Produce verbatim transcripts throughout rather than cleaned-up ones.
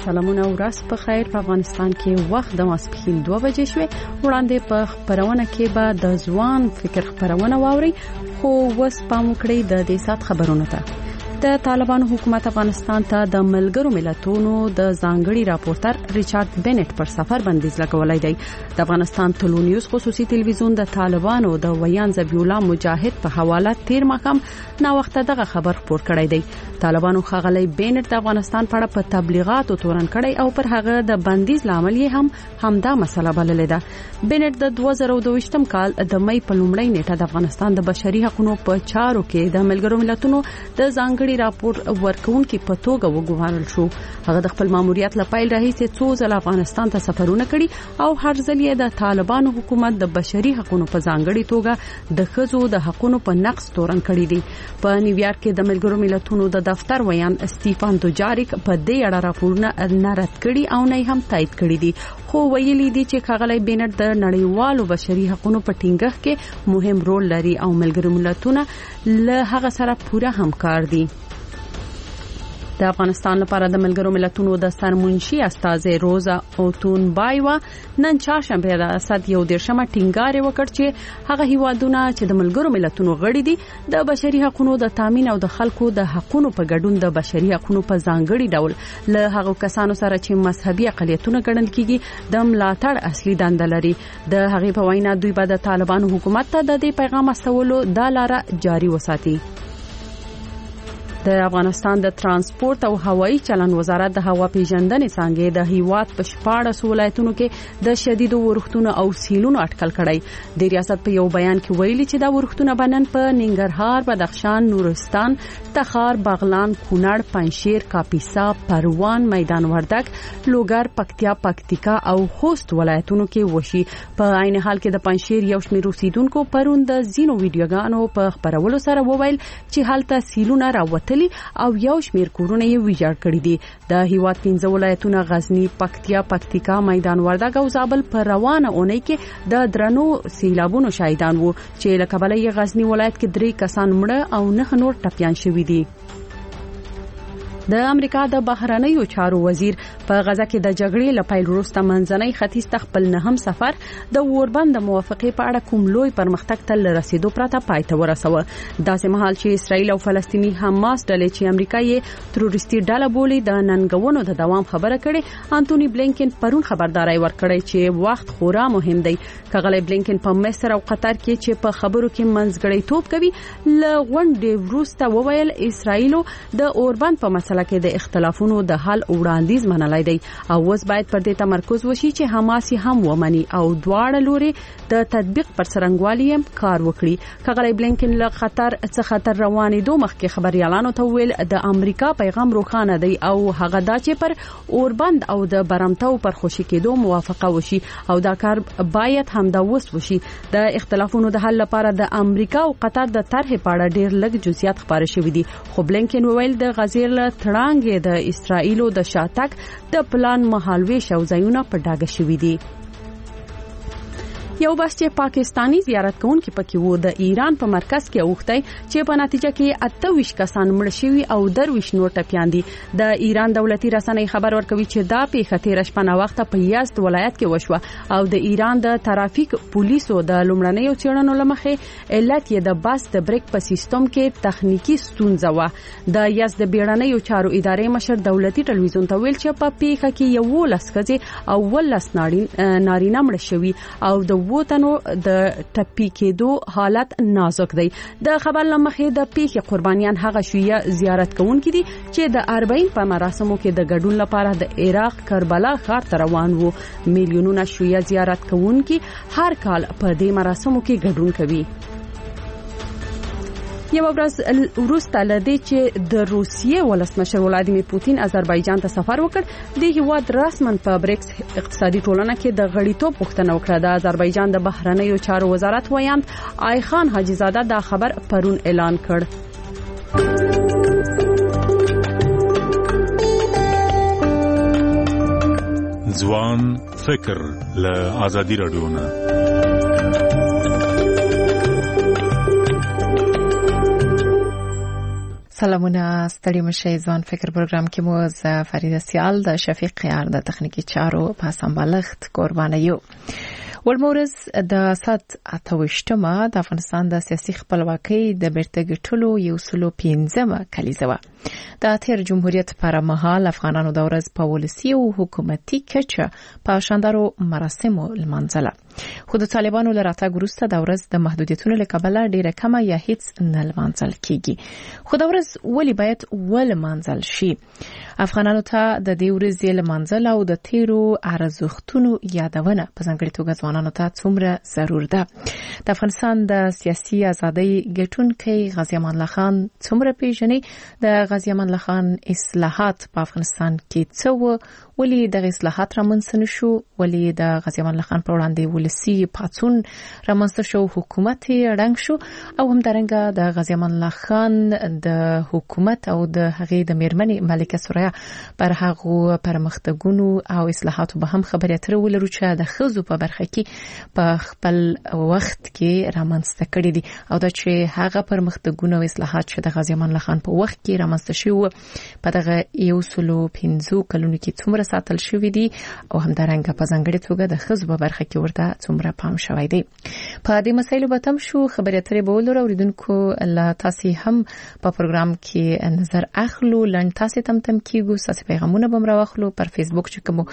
سلامونه ورځ په خیر. په افغانستان کې وخت د ماسپښین دوه بجې شوې. وړاندې په خبرونه کې به د ځوان فکر خبرونه واوري، خو وس پام وکړئ د دې سات خبرونه ته. د طالبانو حکومت افغانستان ته د ملګرو ملتونو د ځانګړي راپورټر ریچارډ بنټ پر سفر بندیز لګولای دی. د افغانستان ټلویزیون خصوصي ټلویزیون د طالبانو د ویان ذبیح الله مجاهد په حواله تیر ماښام نا وخت دغه خبر خبر کړی دی. طالبانو خغلی بنټ د افغانستان په اړه په تبلیغاتو تورن کړی او پر هغه د بندیز لامل یې هم همدا مسله بللې ده. بنټ د دوه زره دوه ویشتم کال د مې په لومړۍ نیټه د افغانستان د بشري حقوقو په چارو کې د ملګرو ملتونو د ځانګړي راپور ورکونکو په توګه وګورل شو. هغه د خپل ماموریت لپاره راهیسې څو ځله افغانستان ته سفرونه کړي او هر ځل یې د طالبانو حکومت د بشري حقوقو په ځانګړي توګه د ښځو د حقوقو په نقض تورن کړی دی. په نیویارک کې د ملګرو ملتونو د دفتر ویان استیفان دوجاریک په دې اړه راپورونه نارد کړي او نه هم تایید کړي دي، خو ویلي دي چې خغلی بنټ د نړیوالو بشري حقوقو په ټینګښت کې مهم رول لري او ملګرو ملتونه له هغه سره پوره همکار دي. د افغانستان لپاره د ملګرو ملتونو د سرمنشي استاذ روزا اوتون بایوا نن چهارشنبه د اسد یو دیرشمه ټینګار وکړ چې هغه هیوادونه چې د ملګرو ملتونو غړي دي د بشري حقوقو د تامین او د خلکو د حقوقو په ګډون د بشري حقوقو په ځانګړي ډول له هغو کسانو سره چې مذهبي اقلیتونه ګڼل کیږي د ملاتړ اصلي دنده لري. د هغې په وینا دوی به د طالبانو حکومت ته د دې پیغام استولو د لاره جاري وساتي. د افغانستان د ترانسپورت او هوایي چلند وزارت د هوا پیژندنې څنګه د هیواد په شپاړس ولایتونو کې د شدیدو ورښتونو او سیلونو اټکل کړی. د ریاست په یو بیان کې ویلي چې دا ورښتونه بنن په ننګرهار، بدخشان، نورستان، تخار، بغلان، کونړ، پنجشیر، کاپیسا، پروان، میدان وردګ، لوګر، پکتیا، پکتیکا او خوست ولایتونو کې وشي. په عین حال کې د پنجشیر یو شمېر اوسیدونکو پرون د زینو ویډیوګانو په خبرولو سره وویل چې هلته سیلونه راوتل او یو شمیر کورونه یې ویجاړ کړی دي. د هیواد پنځه ولایتونه غزنی، پکتیا، پکتیکا، میدان وردګ او زابل پر روانه اونۍ کې د درنو سیلابونو شاهدان وو چې له کبله یې غزنی ولایت کې درې کسان مړه او نه نور ټپیان شوي دي. د امریکا د بهرنیو چارو وزیر په غزه کې د جګړې له پیل وروسته منځنۍ ختیځ ته خپل نهم سفر د اوربند موافقې په اړه کوم لوی پرمختګ ته رسیدو پرته پای ته ورسوه. داسې مهال چې اسرائیل او فلسطینی حماس ډلې چې امریکا یې تروریستي ډله بولي د ننګونو د دوام خبره کړې، انټونی بلینکن پرون خبرداري ورکړې چې وخت خورا مهم دی. کغلی بلینکن په مصر او قطر کې چې په خبرو کې منځګړیتوب کوي له غونډې وروسته وویل اسرائیل د اوربند په مسله کې د اختلافونو د حل وړاندیز منلای دی او اوس باید پر دې تمرکز وشي چې حماس هم ومني او دواړه لوري د تطبیق پر څرنګوالي هم کار وکړي. کغلی بلینکن له خطر څخه خطر روانې دوه مخکې خبريالانو ته ویل د امریکا پیغام روښانه دی او هغه دا چې پر اوربند او د برمتو پر خوشي کېدو موافقه وشي او دا کار باید همدا وس وشي. د اختلافونو د حل لپاره د امریکا او قطر د طرح په اړه ډېر لږ جزئیات خبرې شوې دي، خو بلینکن ویل د غزې له تړانګې د اسرائیلو د شاتګ د پلان مهالويش او ځایونه په ډاګه شوې دي. یو بس چې پاکستانی زیارت کوونکي پکې وو د ایران په مرکز کې اوختای چې په نتیجه کې اته ویشت کسان مړ شوي او درویش نور ټپیان دي. د ایران دولتي رسنۍ خبر ورکوي چې دا پیښه تیر شپه وخت په یزد ولایت کې وشوه او د ایران د ترافیک پولیسو د لومړنیو څېړنو لمخې علت یې د بس د بریک په سیستم کې تخنیکی ستونزه و. د یزد بیړنیو چارو ادارې مشر دولتي ټلویزیون ته ویل چې په پیښه کې یو لس ښځې او ولس نارینه مړ شوي او د ووتنو د ټپي کېدو حالت نازک دی. د خبر لمخې د پیښې قربانیان هغه شیعه زیارت کوونکي دي چې د اربعین په مراسمو کې د ګډون لپاره د عراق کربلا ښار ته روان وو. میلیونونه شیعه زیارت کوونکي هر کال په دې مراسمو کې ګډون کوي. یو ورځ وروسته لدې چې د روسیې ولسمشر ولادیمیر پوتین آذربایجان ته سفر وکړ، د هیواد رسمن په بریکس اقتصادي ټولنه کې د غړیتوب غوښتنه وکړه. د آذربایجان د بهرنیو چارو وزارت ویاند آی خان حاجی زاده دا خبر پرون اعلان کړ. ځوان فکر له آزادی رادیو نه سلامونه ستړي مشه ځوان فکر پروګرام کې مو ز فرید سیال د شفیق قیار د تخنیکی چارو په سمبالښت قربانه یو. ولمورز د سات اتوشتمه د افغانستان د سیاسي خپلواکۍ د بیرته ګټلو یو سلو پنځمه کلیزه و. د تیر جمهوریت پر مهال افغانانو د ورځ په ولسی او حکومتي کچه په شاندارو مراسمو لمانځله. خو د طالبانو لراته ګروسته د ورځ د محدودیتونو لکبله ډیره کمه یا هیڅ نه لمانځل کیږي. خو د ورځ ولی باید ول منځل شي. افغانانو ته د دې ورځې لمانځل او د تیرو ارزښتونو یادونه په ځانګړي توګه ځوانانو ته څومره ضرور ده. د افغانستان د سیاسي ازادۍ ګټونکي غازی امان الله خان څومره پیژني؟ د غازی امان الله خان اصلاحات په افغانستان کې څه و؟ ولی د اصلاحات رامنځته نشو؟ ولی د غازی امان الله خان پر وړاندې ولسی پاتون رامنځته شو، حکومت رنګ شو، او هم درنګه د غازی امان الله خان د حکومت او د هغې د میرمنې ملکه سوریا پر هغو پرمختګونو او اصلاحاتو به هم خبرې اترې ولرو چې د ښځو په برخه کې په خپل وخت کې رامنځته کړي دي، او دا چې هغه پرمختګونه او اصلاحات چې د غازی امان الله خان په وخت کې رامنځته شوي په دغه یو سلو پنځو کلونو کې څومره ساتل شوي دي، او هم درنګه په ځانګړي توګه د ښځو په برخه کې ورته څومره پام شوی دی. په دې مسایلو به تم شو خبرې اترې به ولرو. اوریدونکو له تاسو هم په پروګرام کې نظر اخلو، لند تاسو تم تم کیږو، تاسو پیغامونه به راوخلو پر فیسبوک چې کوم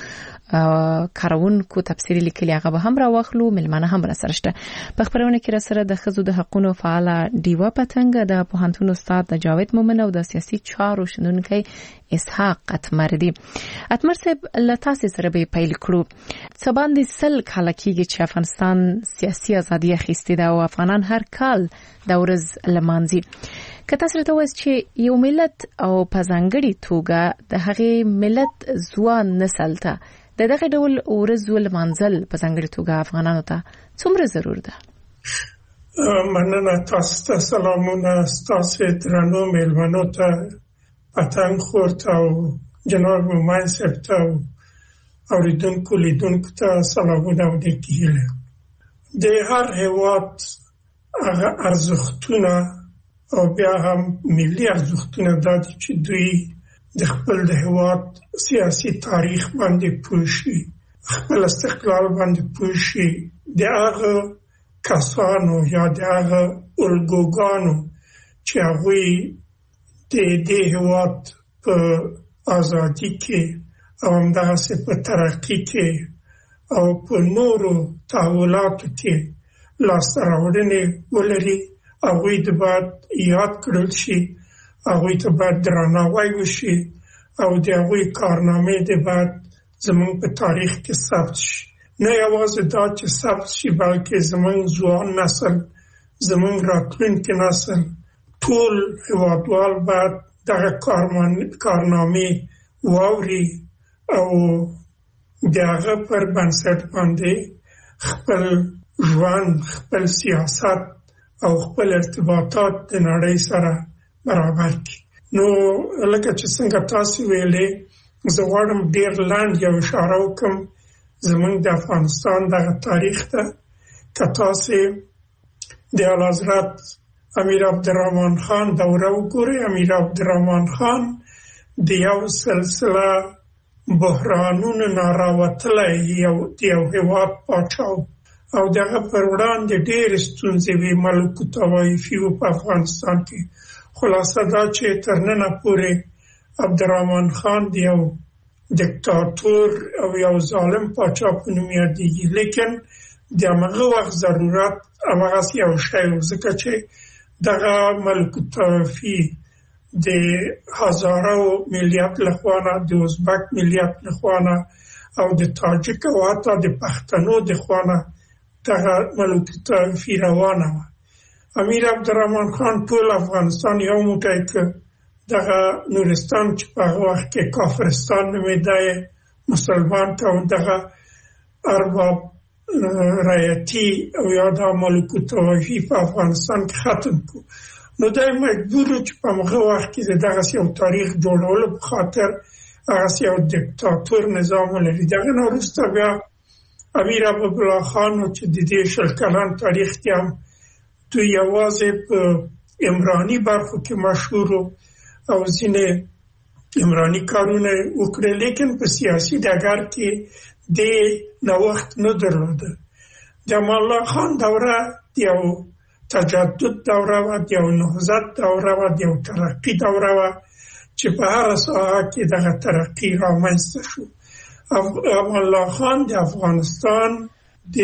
کارونکو تفسیری لیکلي هغه به هم راوخلو، ملمنه هم را سره شته. په خبرونه کې را سره د ښځو د حقوقو فعال دیوا پتنګ، د پوهنتون استاد د جاوید مومن او د سیاسي چارو شنونکي اسحاق اتمر دی. اتمر صاحب له تاسو سره به پیل کړو. څه باندې سل کال کېږي چې افغانستان سیاسي ازادي اخیستې ده او افغانان هر کال د ورځ لمانځي. که تاسو ته وایي چې یو ملت او په ځانګړي توګه د هغې ملت ځوان نسل ته د دغه ډول ورځ لمانځل په ځانګړي توګه افغانانو ته څومره ضرور ده؟ مننه. تاسو ته سلامونه، ستاسو درنو میلمنو ته، پتنګ خورت او جناب مومن صاحب ته او اوریدونکو لیدونکو ته سلامونه او نیکې هیلې. د هر هېواد هغه ارزښتونه او بیا هم ملي ارزښتونه دا دي چې دوی د خپل د هېواد سیاسي تاریخ باندې پوه شي، خپل استقلال باندې پوه شي، د هغه کسانو یا د هغه الګوګانو چې هغوی د دې هېواد په ازادي کې او همدغسې په ترقي کې او په نورو تحولاتو کې لاسته راوړنې ولري، هغوی ته باید یاد کړل شي، هغوی ته باید درناوی وشي او د هغوی کارنامې دې باید زموږ په تاریخ کې ثبت شي. نه یوازې دا چې ثبت شي بلکې زموږ ځوان نسل، زموږ راتلونکي نسل، ټول هېوادوال باید دغه کارنامې واوري او د هغه پر بنسټ باندې خپل ژوند، خپل سیاست او خپل ارتباطات د نړۍ سره برابر کړي. نو لکه چې څنګه تاسو ویلې، زه غواړم ډېر لاندې یو اشاره وکړم زموږ د افغانستان دغه تاریخ ته. که تاسو د اعلیحضرت امیر عبدالرحمن خان دوره وګورئ، امیر عبدالرحمن خان د یو سلسله بحرانونو نه راوتلی یو د یو هېواد پاچا او دغه پر وړاندې ډېرې ستونزې وې، ملوک الطوایفي و په افغانستان کې. خلاصه دا چې تر ننه پورې عبدالرحمن خان د یو دیکتاتور او یو ظالم پاچا په نوم یادېږي، لیکن د همغه وخت ضرورت همغسې یو شی و، ځکه چې دغه ملوک الطوایفي د هزاره ملیت لخوانه، د ازبک ملیت لخوانه او د تاجک او حتی د پښتنو د خوانه دغه ملوک الطوایفي روانه وه. امیر عبدالرحمن خان ټول افغانستان یو موټی کړ. دغه نورستان چې په هغه وخت کې کافرستان نومېده یې مسلمان که او دغه ارباب رایتي او یا دا ملوک الطوایفي په افغانستان کې ختم کړو. نو دا مجبور و چې په هغه وخت کې د دغسې یو تاریخ جوړولو په خاطر هغسې یو دیکتاتور نظام ولري. دغه نه وروسته بیا امیر حبیب خان چې د دې شل کلن تاریخ کې هم دوی یوازې په عمراني برخو کې مشهور و او ځینې عمراني کارونه وکړي، لیکن په سیاسي ډګر کې د نوښت نه درلوده. د امان الله خان دوره یو تجدد دوره و، یو نهضت دوره و، یو ترقی دوره و چې په هر ساحه کې دغه ترقی رامنځته شو. امان الله خان د افغانستان د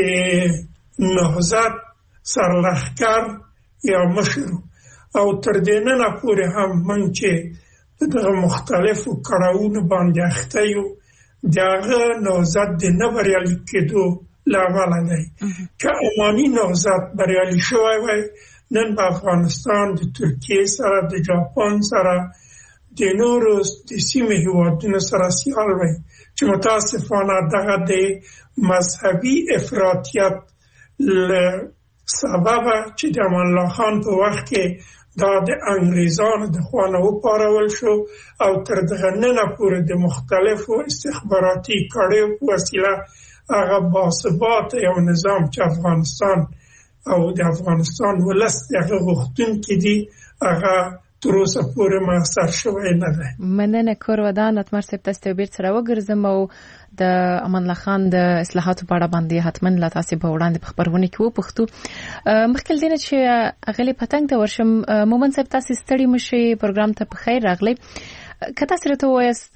نهضت سرلښکر یا مشر او تر دې نه پورې هم من چې دغه مختلفو کړاوونو باندې اخته یو، دغه نهضت د نه بریالي کېدو له امله دی. که اماني نهضت بریالي شوی وای، نن په افغانستان د ترکیې سره، د جاپان سره، د نورو د سیمې هېوادونو سره سیال وای، چې متاسفانه دغه د مذهبي افراطیت له سببه چې د امان الله خان په وخت کې دا د انګریزانو د خوا نه وپارول شو او تر دغه ننه پورې د مختلفو استخباراتي کړیو په وسیله هغه باثباته یو نظام چې افغانستان او د افغانستان ولس دغه غوښتونکي دي، هغه تر اوسه پورې موثر شوی نه دی. مننه کور ودان اتمر صاحب، تاسو ته بیرته راوګرځم او د امان الله خان د اصلاحاتو په اړه باندې حتمن لا تاسو په وړاندې په خبرونه کې وپوښتو. مخکې دینه چې اغلی پتنګ ته ورشم، مومن صاحب تاسو ستړي مشي، پروګرام ته په خیر راغلی. کته سره ته وایست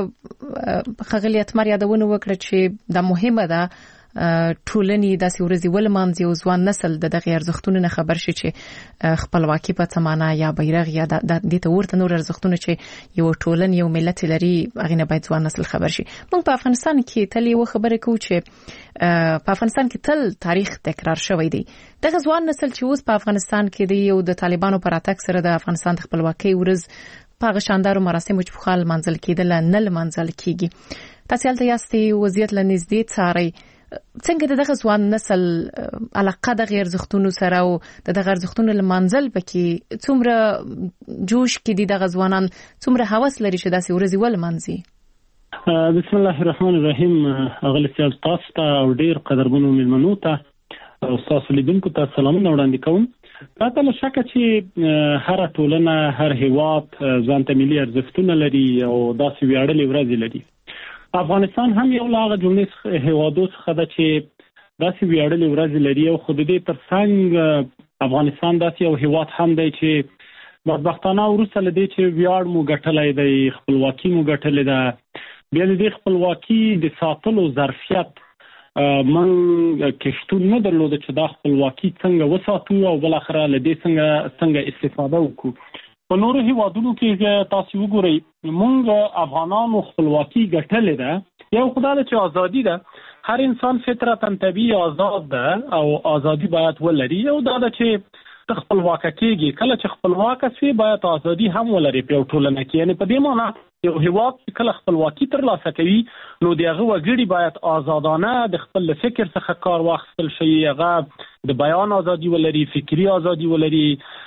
خغلی اتمر یادونه وکړه چې دا مهمه ده ټولنې داسې ورځې ولمانځي او ځوان نسل د دغه ارزښتونو نه خبر شي چې خپلواکي په څه معنا یا بیرغ یا د دې ته ورته نور ارزښتونه چې یو ټولن یو ملت لري، هغه نه باید ځوان نسل خبر شي. موږ په افغانستان کې تل یو خبره کوو چې په افغانستان کې تل تاریخ تکرار شوی دی. دغه ځوان نسل چې اوس په افغانستان کې دی او د طالبانو پر اتک سره د افغانستان د خپلواکۍ ورځ په غشاندارو مراسمو چې په خال منځل کېدل نه لمنځل کیږي. تاسو هلته یاستئ، وضعیت له نږدې څارئ. څنګه دغه ځوان نسل علاقه د غیر ارزښتونو سره او دغه ارزښتونو لمنځل پکې څومره جوش کې دي، دغه ځوانان څومره هوس لري چې داسې ورځې ولمنځي؟ بسم الله الرحمن الرحیم. اغلی سیاست تاسو ته او ډیر قدرمنو مېلمنو ته او تاسو لیدونکو ته سلامونه وړاندې کوم. پرته له شکه چې هر ټولنه، هر هیواد ځانته ملي ارزښتونه لري او داسې ویاړلې ورځې لري. افغانستان هم یو لاغه جملې هیوادو څخه ده چې داسې ویاړلې ورځې لري او خو د دې ترڅنګ افغانستان داسې یو هیواد هم دی چې بدبختانه وروسته له دې چې ویاړ مو ګټلی دی، خپلواکي مو ګټلې ده، بیا د دې خپلواکي د ساتلو ظرفیت من کشتون نه درلوده چې دا خپلواکي څنګه وساتو او بل اخره له دې څنګه څنګه استفاده وکړو. په نورو هیوادونو کې تاسو وګورئ، موږ افغانانو خپلواکي ګټلې ده. یو خدای ته چې ازادي ده، هر انسان فطرتاً طبیعي آزاد ده او ازادي باید ولري. او دا ده چې خپلواک کېږي، کله چې خپلواک شي باید ازادي هم ولري په ټولنه کې. یعنی په دې معنی یو هیواد کله خپلواکي ترلاسه کوي نو دغه وګړي باید آزادانه د خپل فکر څخه کار واخیستل شي، هغه د بیان ازادي ولري، فکری ازادي ولري،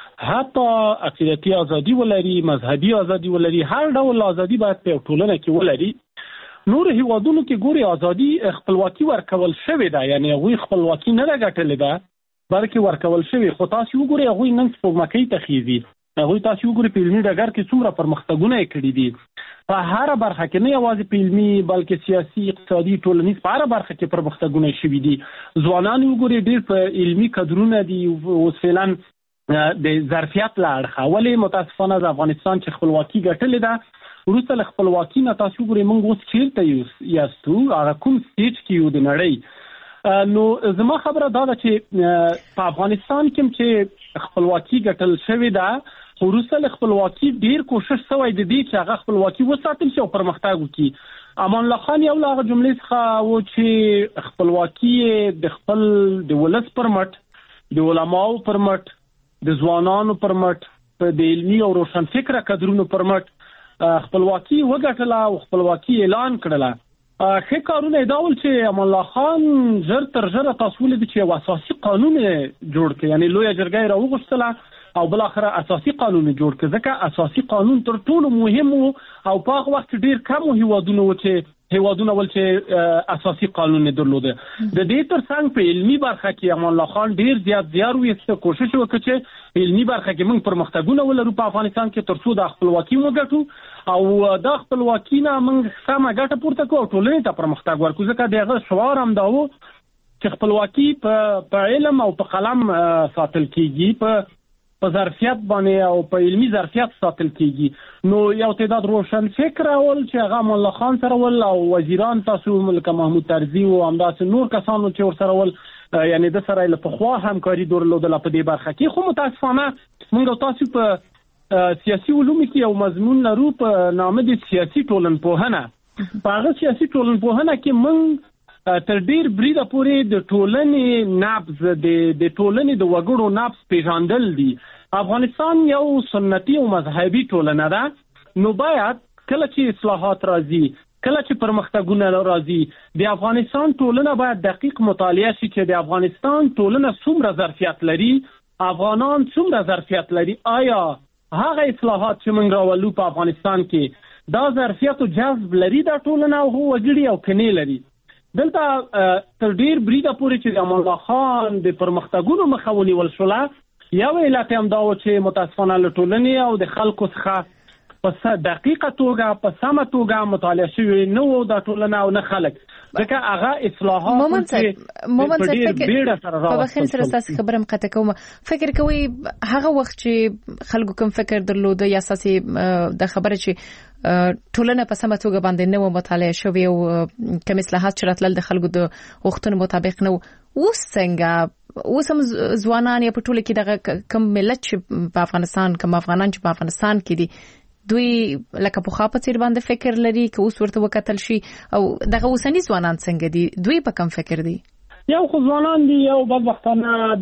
حتی عقیدتي ازادي ولري، مذهبي ازادي ولري، هر ډول ازادي باید په ټولنه کې ولري. نور هیوادونو کې ګوري ازادي خپلواکي ورکول شوې ده، یعنی هغوی خپلواکي نه ده ګټلې ده بلکې ورکول شوې. خو تاسو وګورئ هغوی نن سپوږمکۍ ته خېږي، هغوی تاسو وګورئ په علمي ډګر کې څومره پرمختګونه یې کړي دي په هر برخه کې، نه یوازې په علمي بلکې سیاسي، اقتصادي، ټولنیز، په هر برخه کې پرمختګونه شوي دي. ځوانان وګورئ ډېر په علمي کدرونه دي اوس فعلا د ظرفیت له اړخه. ولې متاسفانه د افغانستان چې خپلواکي ګټلې ده، وروسته له خپلواکي نه تاسو وګورئ موږ اوس چیرته یاستو، هغه کوم سټیج کې یو د نړۍ. نو زما خبره دا ده چې په افغانستان کې چې خپلواکي ګټل شوې ده، وروسته له خپلواکي ډیر کوشش شوی د دې چې هغه خپلواکي وساتل شي او پرمختګ وکړي. امان الله خان یو له هغه جملې څخه و چې خپلواکي د خپل د ولس پر مټ، د علماو پر مټ، د ځوانانو پر مټ، د علمي او روشنفکره کدرونو پر مټ خپلواکي وګټله او خپلواکي اعلان کړله. ښه کارونه یې دا ول چې امان الله خان ژر تر ژره تاسو ولیدئ چې یو اساسي قانون جوړ کړ، یعنی لویه جرګه یې راوغوښتله او بل اخره اساسي قانون جوړ کړ. ځکه اساسي قانون تر ټولو مهم او په هغه وخت ډیر کم هیوادونه و چې هیوادونه ول چې اساسي قانون درلوده. د دې ترڅنګ په علمي برخه کې امان الله خان ډیر زیات زیار وکړ، کوشش وکړ چې علمي برخه کې موږ پرمختګونه ولرو په افغانستان کې ترڅو د خپلواکي وګټو او د خپلواکي نه موږ سمه ګټه پورته کوو، ټولنې ته پرمختګ ورکړو. ځکه دغه شعار هم دا و چې خپلواکي په علم او په قلم ساتل کیږي، په په ظرفیت باندې او په علمي ظرفیت ساتل کیږي. نو یو تعداد روشن فکر اول چې هغه امان الله خان سره ول او وزیران تاسو ملک محمود طرزي او همداسې نور کسانو چې ور سره ول یعنی د سره له پخوا همکاري درلودله په دې برخه کې. خو متاسفانه موږ تاسو په سیاسي علوم کې یو مضمون لرو په نامه د سیاسي ټولنپوهنه. په هغه سیاسي ټولنپوهنه کې موږ تر ډیر بریده پورې د ټولنې نبض د د ټولنې د وګړو نبض پیژندل دي. افغانستان یو سنتي او مذهبي ټولنه ده، نو باید کله چې اصلاحات راځي، کله چې پرمختګونه راځي، د افغانستان ټولنه باید دقیق مطالعه شي چې د افغانستان ټولنه څومره ظرفیت لري، افغانان څومره ظرفیت لري، آیا هغه اصلاحات چې موږ راولو په افغانستان کې دا ظرفیت او جذب لري د ټولنه او وګړي او کني لري. دلته تر ډیر بریده پورې چې د امان الله خان د پرمختګونو مخه ونیول شوله، یو علت هم دا و چې متاسفانه له ټولنې او د خلکو څخه په دقیقه توګه په سمه توګه مطالعه شوې نه و دا ټولنه او نه خلک، ځکه هغه اصلاحات مومن صاحب مومن صاحب فکر په بخښنې سره تاسو خبره مقطع کوم، فکر کوي هغه وخت چې خلکو کوم فکر درلوده یا اساسي د خبره چې ټولنه په سمه توګه باندې نو مطالعه شوې او کوم اصلاحات چې راتلل د خلکو د غوښتنو مطابق نو، اوس څنګه اوس هم ځوانان یا په ټوله کې دغه کوم ملت چې په افغانستان کوم افغانان چې په افغانستان کې دي دوی لکه په خاطر څیر باندې فکر لري که اوس ورته وکتل شي او دغه اوسنی ځوانان څنګه دي، دوی په کوم فکر دي؟ یو خو ځوانان دي یو بدبختانه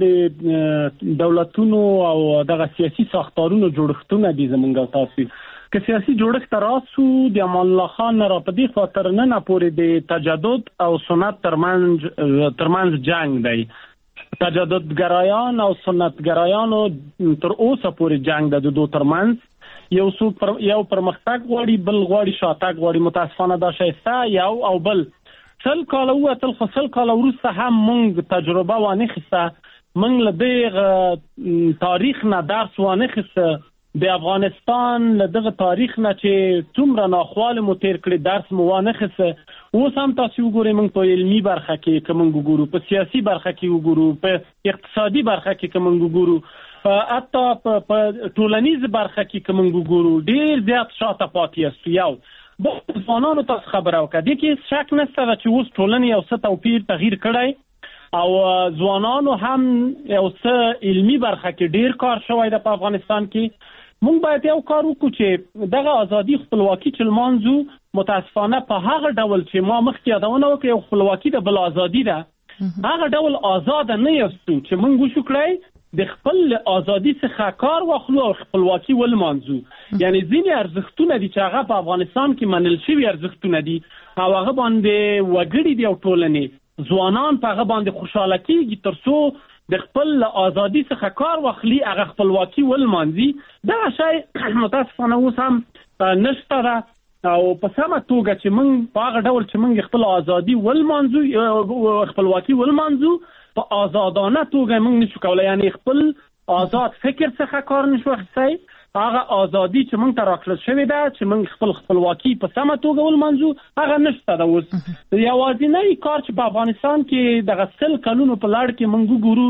د دولتونو او دغه سیاسي ساختارونو جوړښتونه دي زمونږ تاسو که سیاسي جوړښت راسو د امان الله خان را په دې خاطر نه نه پورې د تجدد او سنت ترمنځ ترمنځ جنگ دی. تجددګرایان او سنتګرایانو تر اوسه پورې جنگ د دوه ترمنځ، یو څو پر یو پرمختګ غواړي بل غواړي شاتګ غواړي. متاسفانه دا شایسته یو او بل سل کال او تل خپل کال وروسته هم موږ تجربه وانه خسته، موږ له دغه تاریخ نه درس وانه خسته، د افغانستان له دغه تاریخ نه چې څومره ناخواله مو تیر کړی درس مو وانه خسته. اوس هم تاسو وګورئ موږ په علمي برخه کې کوم وګورو، په سیاسي برخه کې وګورو، په اقتصادي برخه کې کوم وګورو، حتی په ټولنیز برخه کې کوم وګورو، ډیر زیات شاته پاتې است. یو د ځوانانو تاسو خبره وکړه دي کې شک نشته چې اوس ټولنه یو څه توپیر تغییر کړی او ځوانانو هم یو څه علمي برخه کې ډیر کار شوی د په افغانستان کې. مونږ باید یو کار وکړو چې دغه ازادي خپلواکي چې لمانځو، متاسفانه په هغه ډول چې ما مخکې یادونه وکړه یو خپلواکي د بل ازادي ده، هغه ډول آزاد نه یاستو چې مونږ وشو کړی د خپل ازادي څخه کار واخلو او خپلواکي ولمانځو. یعنی ځینې ارزښتونه دي چې هغه په افغانستان کې منل شوي ارزښتونه دي او هغه باندې وګړي دي او ټولنې ځوانان په هغه باندې خوشاله کیږي ترڅو د خپل ازادي څخه کار واخلي، هغه خپلواکي ولمانځي. دا شی متاسفانه اوس هم نشته ده او په سمه توګه چې موږ په هغه ډول چې موږ خپل ازادي ولمانځو خپلواکي ولمانځو په آزادانه توګه موږ نشو کولای، یعنی خپل آزاد فکر څخه کار نشو اخیستی، هغه ازادي چې موږ ته راکړل شوې ده چې موږ خپل خپلواکي په سمه توګه ولمانځو هغه نشته ده. اوس یوازینی کار چې په افغانستان کې دغه سل کلونو په لړ کې موږ وګورو،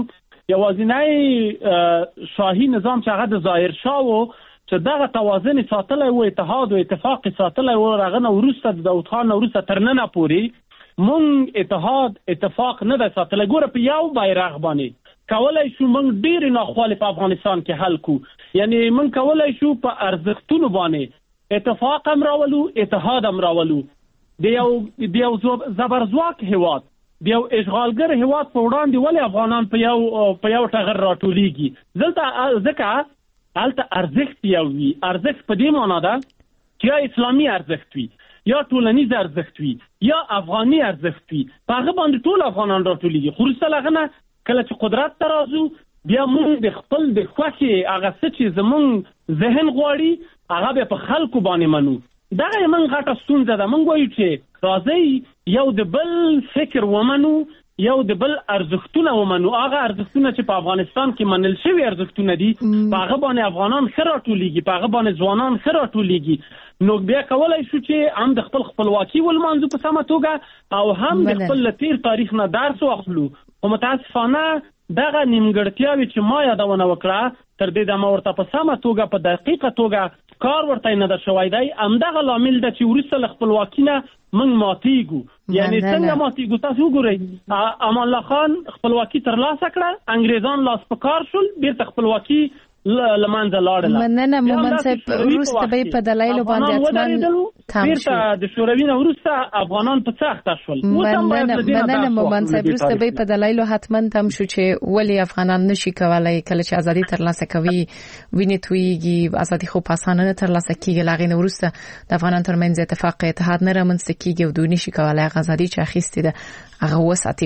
یوازینی شاهي نظام چې هغه د ظاهر شاه و چې دغه توازن ساتلی و، اتحاد او اتفاق ساتلی و، هغه نه وروسته د داود خان نه وروسته تر ننه پورې موږ اتحاد اتفاق نه ده ساتلی. ګوره په یو بیرغ باندې کولای شو موږ ډېرې ناخوالې په افغانستان کې حل کو، یعنی موږ کولای شو په ارزښتونو باندې اتفاق هم راولو، اتحاد هم راولو. د یو د یو زبرځواک هیواد د یو اشغالګر هیواد په وړاندې ولې افغانان په یو په یو ټغر راټولیږي؟ دلته ځکه هلته ارزښت یو وي. ارزښت په دې معنا ده چې یا اسلامي ارزښت وي یا ټولنیز ارزښت وي یا افغاني ارزښت وي، په هغه باندې ټول افغانان راټولیږي. خو وروسته له هغه نه کله چې قدرت ته راځو بیا موږ د خپل د خوښې هغه څه چې زموږ ذهن غواړي هغه بیا په خلکو باندې منو. دا موږ غاټه ستونزه ده. موږ وایو چې راځي یو د بل فکر ومنو، یو د بل ارزښتونه ومنو. هغه ارزښتونه چې په افغانستان کې منل شوي ارزښتونه دي، په هغه باندې افغانان ښه راټولېږي، په هغه باندې ځوانان ښه راټولېږي. نو بیا کولی شو چې هم د خپل خپلواکي ولمانځو په سمه توګه او هم د خپل له تېر تاریخ نه درس واخلو. خو متاسفانه دغه نیمګړتیاوې چې ما یادونه وکړه تر دې دمه ورته په سمه توګه په دقیقه توګه کار ورته نه در شوی دی. همدغه لامل ده چې وروسته له خپلواکي نه موږ ماتېږو. یعنی څنګه ماتېږو؟ تاسو وګورئ، امان الله خان خپلواکي ترلاسه کړه، انګریزان لاس په کار شول، بیرته خپلواکي لمانځه لاړله. مننه مومن صاحب، وروسته به په دلایلو باندې اتمن تام شو. بیرته د شوروي نه وروسته افغانان په سخته شول. مننه مومن صاحب، وروسته به په دلایلو حتما تام شو چې ولی افغانان نشي کولای کله چې ازادي ترلاسه کوي ویني تویږي، ازادي خو په اسانه نه ترلاسه کیږي. لاغې وروسته د افغانان ترمنځ اتفاق اتحاد نه رامنځته کیږي او دوی نشي کولای ازادي چې اخیستې ده هغه وساتي.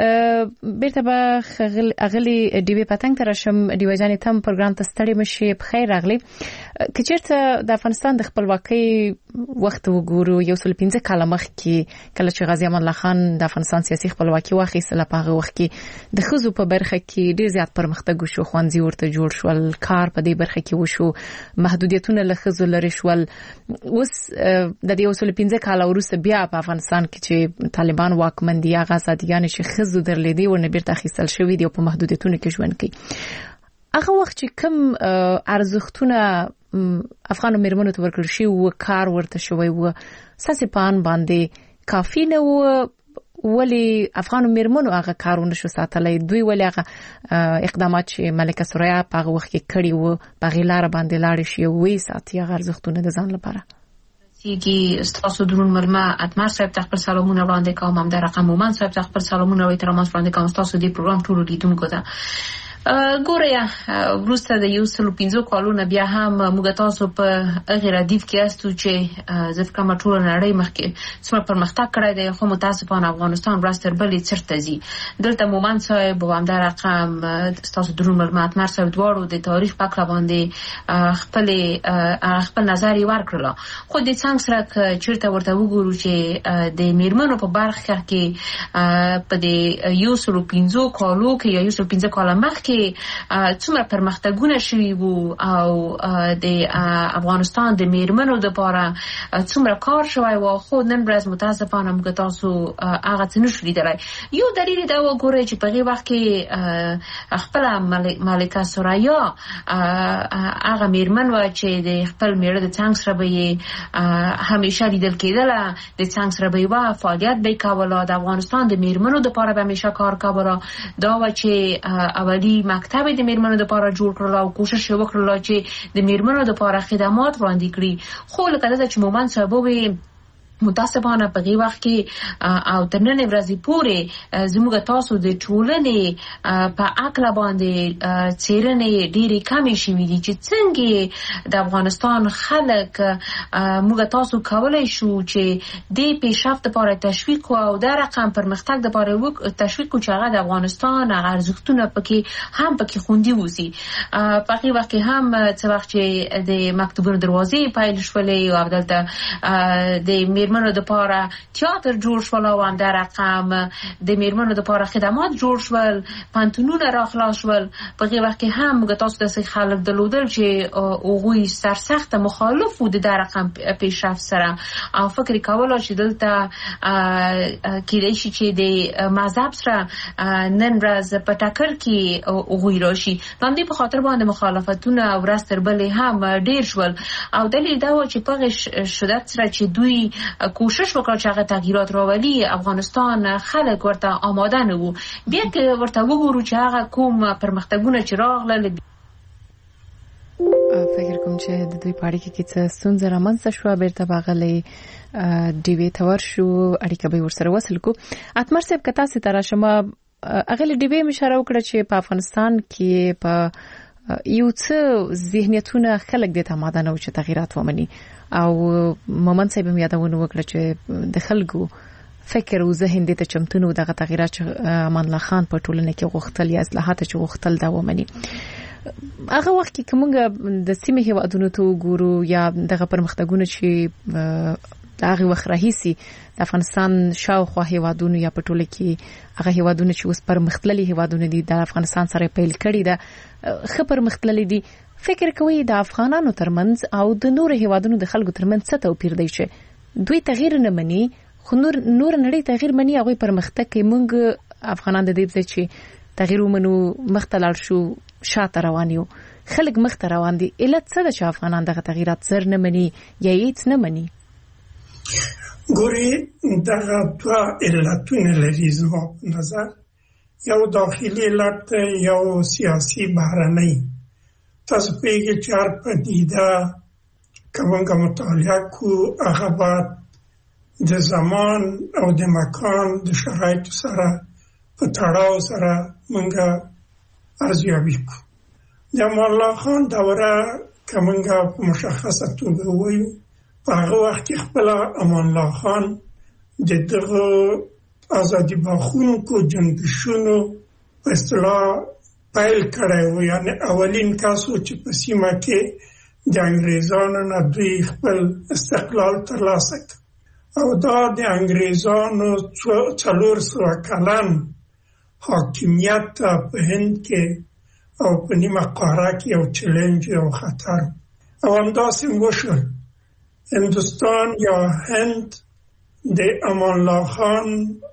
بیرته به اغلی ډیوی پتنګ ترشم. ډیوی جان تم پروګرام ته ستړي مشي. په خیر راغلی. کچېرته د افغانستان د خپلواکۍ وخت وګورو، یو سل پنځه کاله مخکې کله چې غازی امان الله خان د افغانستان سیاسي خپلواکي واخیستله، په هغه وخت کې د ښځو په برخه کې ډیر زیات پرمختګ وشو، ښوونځي ورته جوړ شول، کار په دې برخه کې وشو، محدودیتونه له ښځو لرې شول. اوس د دې یو سل پنځه کاله وروسته بیا په افغانستان کې چې طالبان واکمن دي، هغه ازادیانې چې ښځو درلودې ورنه بیرته اخیستل شوي دي او په محدودیتونو کې ژوند کوي. هغه وخت چې کوم ارزښتونه افغانو میرمنو ته ورکړل شي او کار ورته شوی و، ساسي پان باندې کافي نه و، ولی افغانو میرمنو هغه کارونه شو ساتلای؟ دوی ولی هغه اقدامات چې ملکه سوریا په هغه وخت کې کړی و په غیلاره باندې لاړ شي وې ساتي هغه ارزښتونه د ځان لپاره؟ سیږي استاسو درون ملما اتمر صاحب تخبر سلامونه وړاندې کوم، هم در رقم مومن صاحب تخبر سلامونه او احترامات وړاندې کوم استاسو دې پروګرام ټول لیدونکو ته. ګوریا وروسته د یو سل پنځه کالونو بیا هم موږ تاسو په غیر ردیف کې استو چې ځکه کوم ټول نړۍ مخکې څومره پرمختګ کړی دی، خو متاسفانه افغانستان ورستر بلې چرته زی. دلته مومن صاحب او هم در رقم تاسو درون معلومات مر صاحب دواړو د تاریخ په اړه باندې خپل خپل نظر یې ورکړل. خو د څنګه سره چیرته ورته وګورو چې د میرمنو په برخه کې په د یو سل پنځه کالو کې یا یو سل پنځه کال مخکې څومره پرمختګونه شوي وو او د افغانستان د میرمنو لپاره څومره کار شوی و، خو نن ورځ متاسفانه موږ تاسو هغه څه نشو لیدلی. یو دلیل دا وګورئ چې په هغې وخت کې خپله ملکه سوریا هغه میرمن وه چې د خپل میړه د څنګ سره به یې همیشه لیدل کېدله، د څنګ سره به یې فعالیت به یې کوله، د افغانستان د میرمنو لپاره به همیشه کار کوله. دا وه چې اولی مکتب د میرمنو لپاره جوړ کړل او کوشش وکړل چې د میرمنو لپاره خدمات وړاندې کړي. خو لکه دا چې مومن صاحب وی متاسفانه په دې وخت کې او تر نن ورځې پورې زموږ تاسو د ټولنې په عقل باندې څېړنې ډېرې کمې شوې دي چې څنګه د افغانستان خلک موږ تاسو کولای شو چې د پیشرفت لپاره تشویق او د رقم پرمختګ لپاره تشویق کو چې هغه د افغانستان ارزښتونه پکې هم پکې خوندي وسی. په هغه وخت کې هم څه وخت چې د مکتوبونو دروازې پیل شولې او عبدالته د میرمنو د پاره تیاتر جوړ شول او هم در رقم د میرمنو د پاره خدمات جوړ شول، پانتونونه را خلاص شول. په هغه وخت کې هم موږ تاسو د خلک درلودل چې هغوی سرسخت مخالف وو د رقم پیشرفت سره او فکر کول چې دلته کېدای شي چې د مذهب سره نن ورځ په ټکر کې هغوی راشي. باندې په خاطر باندې مخالفتونه ورستر بلې هم ډیر شول او دلیل دا و چې په شدت سره چې دوی کوشش وکړ چې هغه تغییرات راولي، افغانستان خلک ورته آماده نه وو. بیا که ورته وګورو چې هغه کوم پرمختګونه چې راغله، فکر کوم چې د دوی په اړیکه کې څه ستونزه رامنځته شوه. بیرته به غلی ډیوی ته ورشو، اړیکه به ورسره وصل کو. اتمر صاحب که تاسې ته راشم، هغه ډیوی مې اشاره وکړه چې په افغانستان کې په یو څه ذهنیتونه خلک دې ته آماده نه وو چې تغییرات ومني او مومن صاحب هم یادونه وکړه چې د خلکو فکر او ذهن دې ته چمتو نه و دغه تغییرات چې امان الله خان په ټولنه کې غوښتل یا اصلاحات چې غوښتل دا ومني. هغه وخت کې کومه د سیمه هیوادونو ته ګورو یا دغه پرمختګونه چې هغه وخت راهیسي د افغانستان شاوخوا هیوادونو یا په ټوله کې هغه هیوادونو چې اوس پرمختللي هیوادونه دي د افغانستان سره پیل کړي ده خبر پرمختللي دي فکر کوي د افغانانو ترمنځ او د نور هیوادونو د خلکو ترمنځ څه توپیر دی چې دوی تغییر نه مني خو نور نور نړۍ تغییر مني هغه پرمختګ کوي موږ افغانان د دې چې تغییر ومنو مختلل شو شاته روان یو خلک مخ ته روان دي علت څه ده چې افغانان دغه تغیرات زر نه مني یا هیڅ نه مني ګوري دغه دوه علتونه لري زما په نظر یو داخلي علت یو سیاسي بهرنۍ تاسو پیږي چې هر پدیده کومه مطالعه کو هغه بعد د زمان او د مکان د شرایطو سره په تړاو سره مونږه ارزیابي کو د امان الله خان دوره کومه په مشخصه توګه وایو په هغه وخت کې خپل امان الله خان د دغه ازادي بخښونکو جنګشونو په اصطلاح پیل کړی و یعنی اولین کاسو چې په سیمه کې د انګریزانو نه دوی خپل استقلال ترلاسه کړ او دا د انګریزانو څلور سوه کلن حاکمیت په هند کې او په نیمه قاره کې یو چیلنج او خطر او همداسې وشول هندوستان یا هند د امان الله خان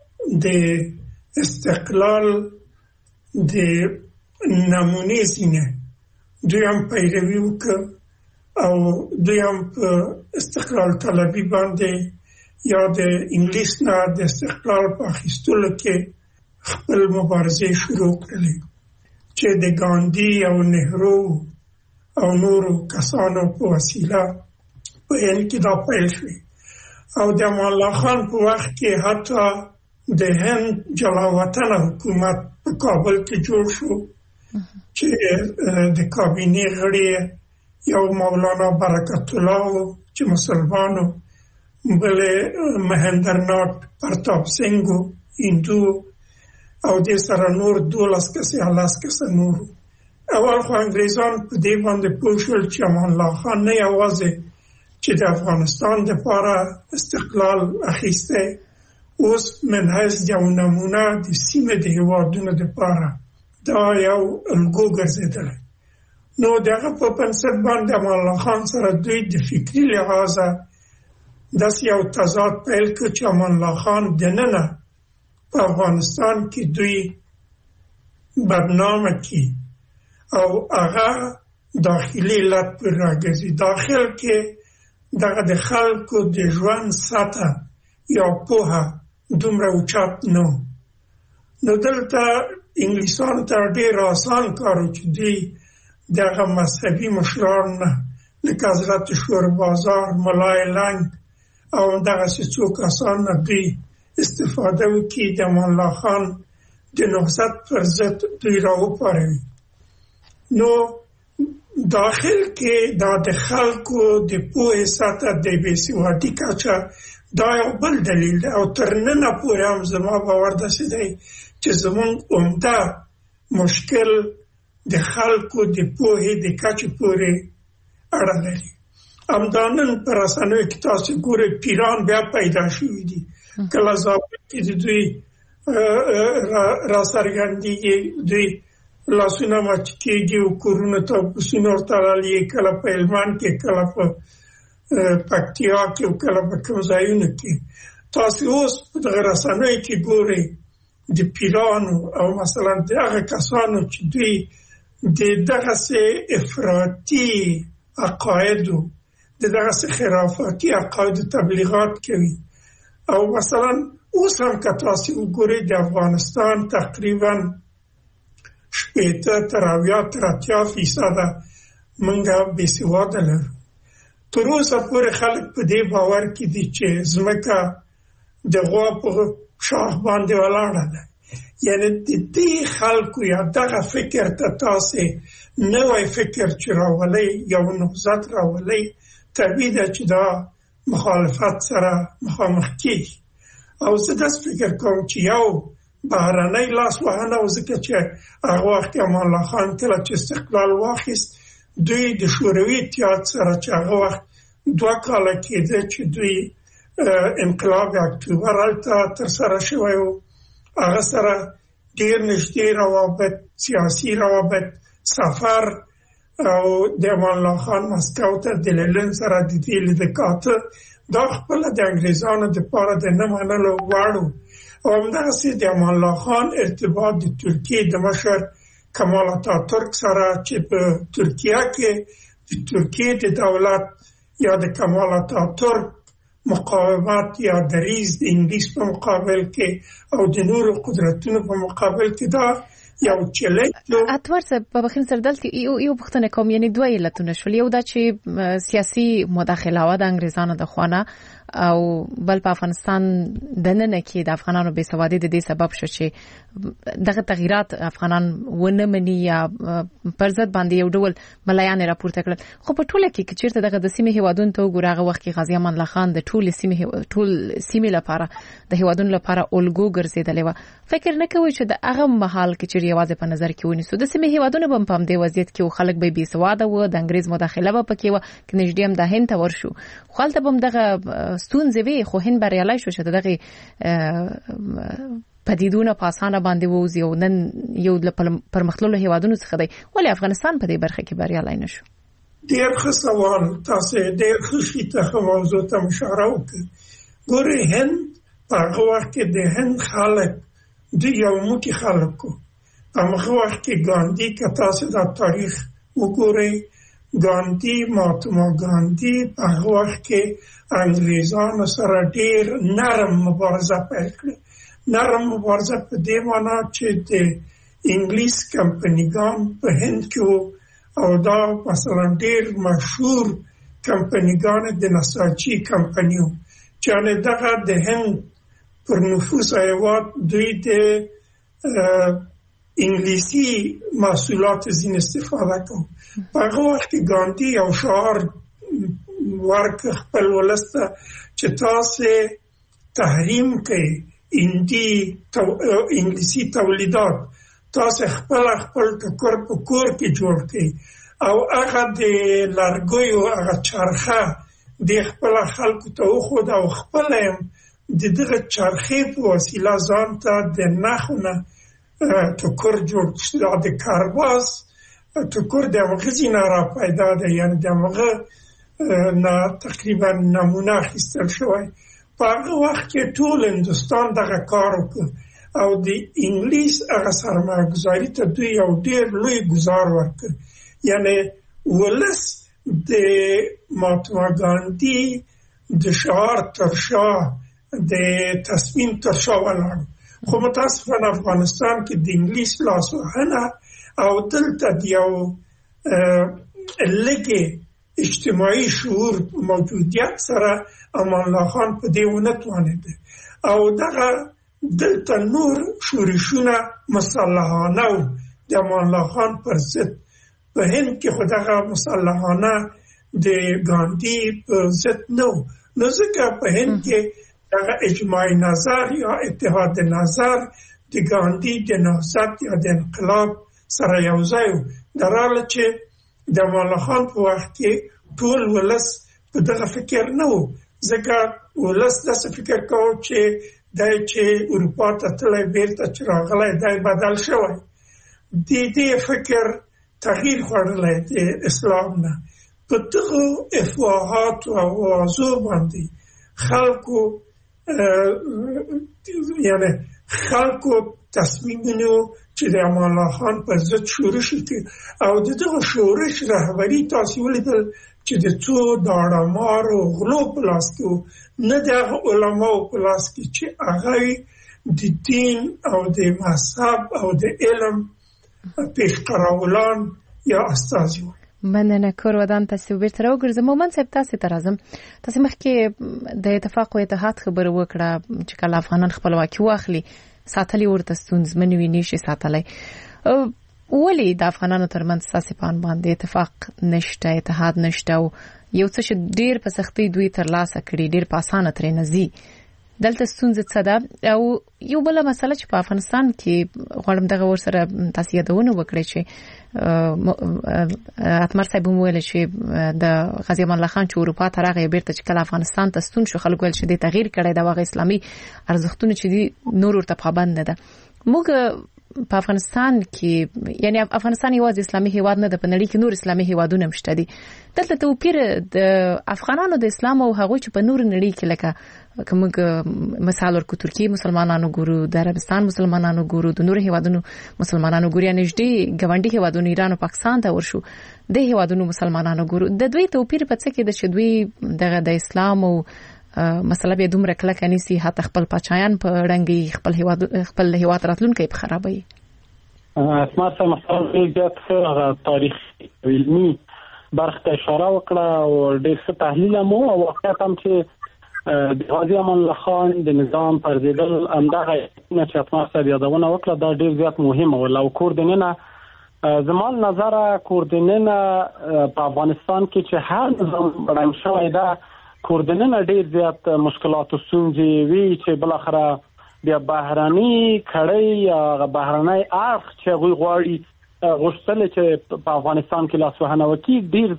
د استقلال د نمونه زینه دوی هم پیروي وکړ او دوی هم په استقلال طلبي باندې یا د انګلیس نه د استقلال په اخیستلو کې خپل مبارزه شروع کړلې چې د ګاندي او نهرو او نورو کسانو په وسیله په هند کې دا پیل شوی او د امان الله خان په وخت کې حتی د هند جلا وطن حکومت په کابل کې جوړ شو چې د کابینې غړي یو مولانا برکت الله چې مسلمانو بل مهندرناټ پرتاپ سنگو هندو او د سره نور دولس کسي الاس کسه نور اول خو انګریزان په دې باندې پوښول چې امان الله خان نه یوازې چې د افغانستان لپاره استقلال اخیسته اوس منحص یو نمونه د سیمه د هیوادونو لپاره دا یو الګو ګرځیدل نو دغه په بنسټ باندې امان الله خان سره دوی د فکری لحاظه داس یو تضاد پیل کړ چې امان الله خان دننه په افغانستان کې دوی برنامه کې او هغه داخلي لټ پر راګرځي داخل کې دغه د خلکو د ژوند سطح یا پوهه دومره اوچت نو نو دلته انګلیسانو ته ډېر آسان کار و چې دوی دغه مذهبي مشران لکه حضرت شوربازار ملای لنګ او دغسې څو کسان نه دوی استفاده وکړي د امان الله خان د نهضت پر ضد دوی راوپاروي نو داخل کې دا د خلکو د پوهې سطح د بېسوادي کچه دا یو بل دلیل دی او تر ننه پورې هم زما باور داسې دی چې زموږ عمده مشکل د خلکو د پوهې د کچې پورې اړه لري همدا نن په رسنیو کې تاسو ګورئ پیران بیا پیدا شوي دي کله زابل کې د دوی راڅرګندېږي دوی لاسونه مچ کېږي او کورونه ته پسونه ورته رالي کله په هلمند کې کله په پکتیا کې او کله په کوم ځایونو کې تاسو اوس په دغه رسنیو کې ګورئ د پیرانو او مثلا د هغه کسانو چې دوی د دغسې افراطي عقایدو د دغسې خرافاتي عقایدو تبلیغات کوي او مثلا اوس هم که تاسو وګورئ د افغانستان تقریبا شپېته تر اویا تر اتیا فیصده موږ بېسواده لرو تر اوسه پورې خلک په دې باور کې دي چې ځمکه د غوا په شاخ باندې ولاړه ده یعنی د دې خلکو یا دغه فکر ته تاسې نوی فکر چې راولئ یو نهضت راولئ طبیعي ده چې دا مخالفت سره مخامخ کېږي او زه داسې فکر کوم چې یو بهرنۍ لاس وهنه او ځکه چې هغه وخت امان الله خان کله چې استقلال واخیست دوی د شوروي اتحاد سره چې هغه وخت دوه کاله کېده چې دوی انقلاب اکتوبر هلته ترسره شوی و هغه سره ډېر نږدې روابط سیاسي روابط سفر او د امان الله خان مسکو ته د لینن سره د دې لیدکاته دا خپل د انګریزانو د پاره د نه منلو وړو او همداسې د امان الله خان ارتباط د ترکیه د مشر کمال اتاتورک سره چې په ترکیه کې د ترکیه د دولت یا د کمال اتاتورک مقاومت یا دریز د انګلیس په مقابل کې او د نورو قدرتونو په مقابل کې دا یو چلنج اتوار صاحب په بخین سره دلته یو یو پښتنه کوم یعنی دوه علتونه شول یو دا چې سیاسي مداخله و د انګریزانو د خوانه او بل په افغانستان دننه کې د افغانانو بې سوادي د دې سبب شو چې دغه تغیرات افغانان ونه مني یا پر ضد باندې یو ډول ملایان راپورته کړل خو په ټوله کې چیرته دغه د سیمې هیوادونو ته وګورغه وخت کې غازی امان الله خان د ټول سیمې ټول سیمې لپاره د هیوادونو لپاره اولګو ګرځیدلې و فکر نه کوي چې د هغه محل کې چې یوازې په نظر کې ونیسو د سیمې هیوادونو په پام دی وضعیت کې خلک به بي سواده و د انګريز مداخله به پکې و کې نږدې هم د هند ته ورشو خپل هم دغه ستونزې وي خو هند بریالي شو چې دغه پدیدونه په اسانه باندې ووزي او نن یو پرمختللو هیوادونو څخه دی ولې افغانستان په دې برخه کې بریالي نشو ډېر ښه سوال تاسو ډېر ښه شي ته موضوع ته اشاره وکړئ ګورې هند په هغه وخت کې د هند خلک د یو موټی خلکو هغه وخت کې ګاندی که تاسو دا تاریخ وګورئ ګاندی مهاتما ګاندی په هغه وخت کې انګریزانو سره ډېر نرم مبارزه پیل کړه نرم مبارزه په دې معنی چې د انګلیس کمپنیګان په هند کې او دا مثلا ډېر مشهور کمپنیګان د نساجي کمپنیو چې نه دغه د هند پر نفوس هیواد دوی د انګلیسي محصولات زین استفاده کوي په هغه وخت کې ګاندی او شعار ورک خپل ولسته چې تاسو تحریم کوي اندی تو انګلیسي تولیدات تاسو خپل خپل کور په کور کې جوړ کړئ او هغه د لرګیو هغه چرخه د خپل خلکو ته خو دا خپل هم د دغه چرخې په وسیله ځان ته د نخونه ټوکر جوړ شو د کارباس ټوکر د مغزینا را پیدا ده یعنی د مغه نه تقریبا نمونه اخیستل شوی په هغه وخت کې ټول هندوستان دغه کار وکړ او د انګلیس هغه سرمایه‌ګذاري ته دوی یو ډېر لوی ګزار ورکړ یعنی ولس د مهاتما ګاندی د شعار تر شا د تصمیم تر شا ولاړ خو متاسفانه افغانستان کې د انګلیس لاسوهنه او دلته د یو لږه اجتماعي شعور موجودیت سره امان الله خان په دې ونه توانید او دغه دلته نور شورشونه مسلحانه او د امان الله خان پر ضد په هند کې خو دغه مسلحانه د ګاندی پر ضد نو نو ځکه په هند کې دغه اجماعي نظر یا اتحاد نظر د ګاندی د نهضت یا د انقلاب سره یو ځای دراله چې د امان الله خان په وخت کې ټول ولس په دغه فکر نه و ځکه ولس داسې فکر کوي چې دای چې اروپا ته تللی بیرته چې راغلی دی بدل شوی د دې فکر تغییر خوړلی د اسلام نه په دغو افواهات او اوازو باندې خلکو یعنی خلکو تصمیم ونیو چې د امان الله خان په ضد شورش وکړي او دغه شورش رهبري تاسو ولیدل چې د څو داړمارو غلو په لاس کې نه د علماو په لاس کې چې هغه د دین او د مذهب او د علم پیشقراولان یا استازي وو مننه کور ودان تاسو بیرته راوګرځم مومن صاحب تاسو ته راځم تاسو مخکې د اتفاق او اتحاد خبره وکړه چې کله افغانان خپلواکي واخلي ساتلي ورته ستونزمن وي نشي ساتلای ولی د افغانانو ترمنځ ساسي پان باندې اتفاق نشته اتحاد نشته او یو څه چې ډیر په سختۍ دوی تر لاسه کړی ډیر په اسانه ترې نزي دلته ستونزه څه ده او یو بل مسله چې په افغانستان کې غواړم دغه ورسره تاسو یادونه وکړئ چې اتمر صاحب وویل چې د غازی امان الله خان چې اروپا ته راغی بیرته چې کله افغانستان ته ستون شو خلک ول چې د تغییر کړي د واغ اسلامي ارزښتونه چې دي نور ورته پابند نه ده. موږ په افغانستان کې یعنی افغانستان یوازې اسلامي هیواد نه ده، په نړۍ کې نور اسلامي هیوادونه مشته دي. دلته توپیر د افغانانو د اسلام او هغه چې په نور نړۍ کې لکه کومه مثال ورکو ترکیه مسلمانانو ګورو، د عربستان مسلمانانو ګورو، د نور هیوادونو مسلمانانو ګورو، یا نږدې ګاونډي هیوادونو ایران او پاکستان ته ورشو د هیوادونو مسلمانانو ګورو. د دوی توپیر په څه کې د شدوی دغه د اسلام او مسله به دومره کله کنيسي حتی خپل پچایان په رنګي خپل هیواد خپل هیواد راتلونکي په خرابوي. اسماء سره مثلا زیات هغه تاریخ علمي برخه اشاره وکړه او ډېر څه تحلیل مو او واقعیت هم چې د غازی امان الله خان د نظام پر ضد همدغه چې اسماء سره یادونه وکړه دا ډېر زیات مهمه و. او کوردیننه زمال نظر کوردیننه په افغانستان کې چې هر نظام بلند شوی دا کوردیننه ډېر زیات مشکلات او ستونزې وی چې بل اخره بیا بهراني کړي یا بهراني اړخ چې غوي غواړي غوښتل چې په افغانستان کې لاسوهنه وکړي ډېر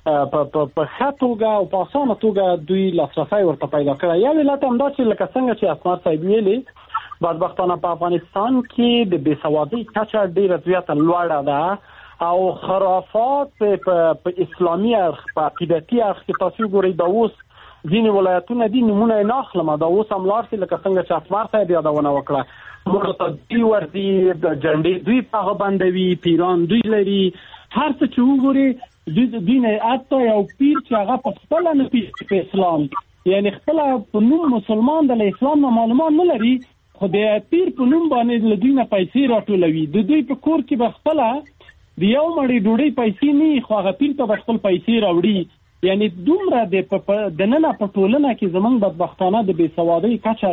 په خاطوګه او په اسانه توګه دوی لاسرسي ورته پیدا کړی. یا ولات هم دا چې لکه څنګه چې اسمار صاحب ویلي بدبختانه په افغانستان کې د بېسوادۍ کچه ډېره زیاته لوړه ده او خرافات په اسلامي اړخ په عقیدتي اړخ کې تاسو ګورئ دا اوس ځینې ولایتونه دي نمونه یې نه اخلم دا اوس هم لاړ شي لکه څنګه چې اسمار صاحب یادونه وکړه موږ ته دوی ورځي د جنډې دوی په هغه بندوي پیران دوی لري هر څه چې وګوري دوی دوی نه اته یو پیر چې هغه په خپل نه په اسلام یعنی خپل په نوم مسلمان د اسلام نه معلومات نه لري خو د پیر په نوم باندې د دوی نه پیسې راټولوي. د دوی په کور کې به خپل د یو مړی ډوډۍ پیسې نه خو هغه پیر ته خپل پیسې راوړي. یعنی دومره د د نن په ټولنه کې زمونږ بدبختانه د بېسوادۍ کچه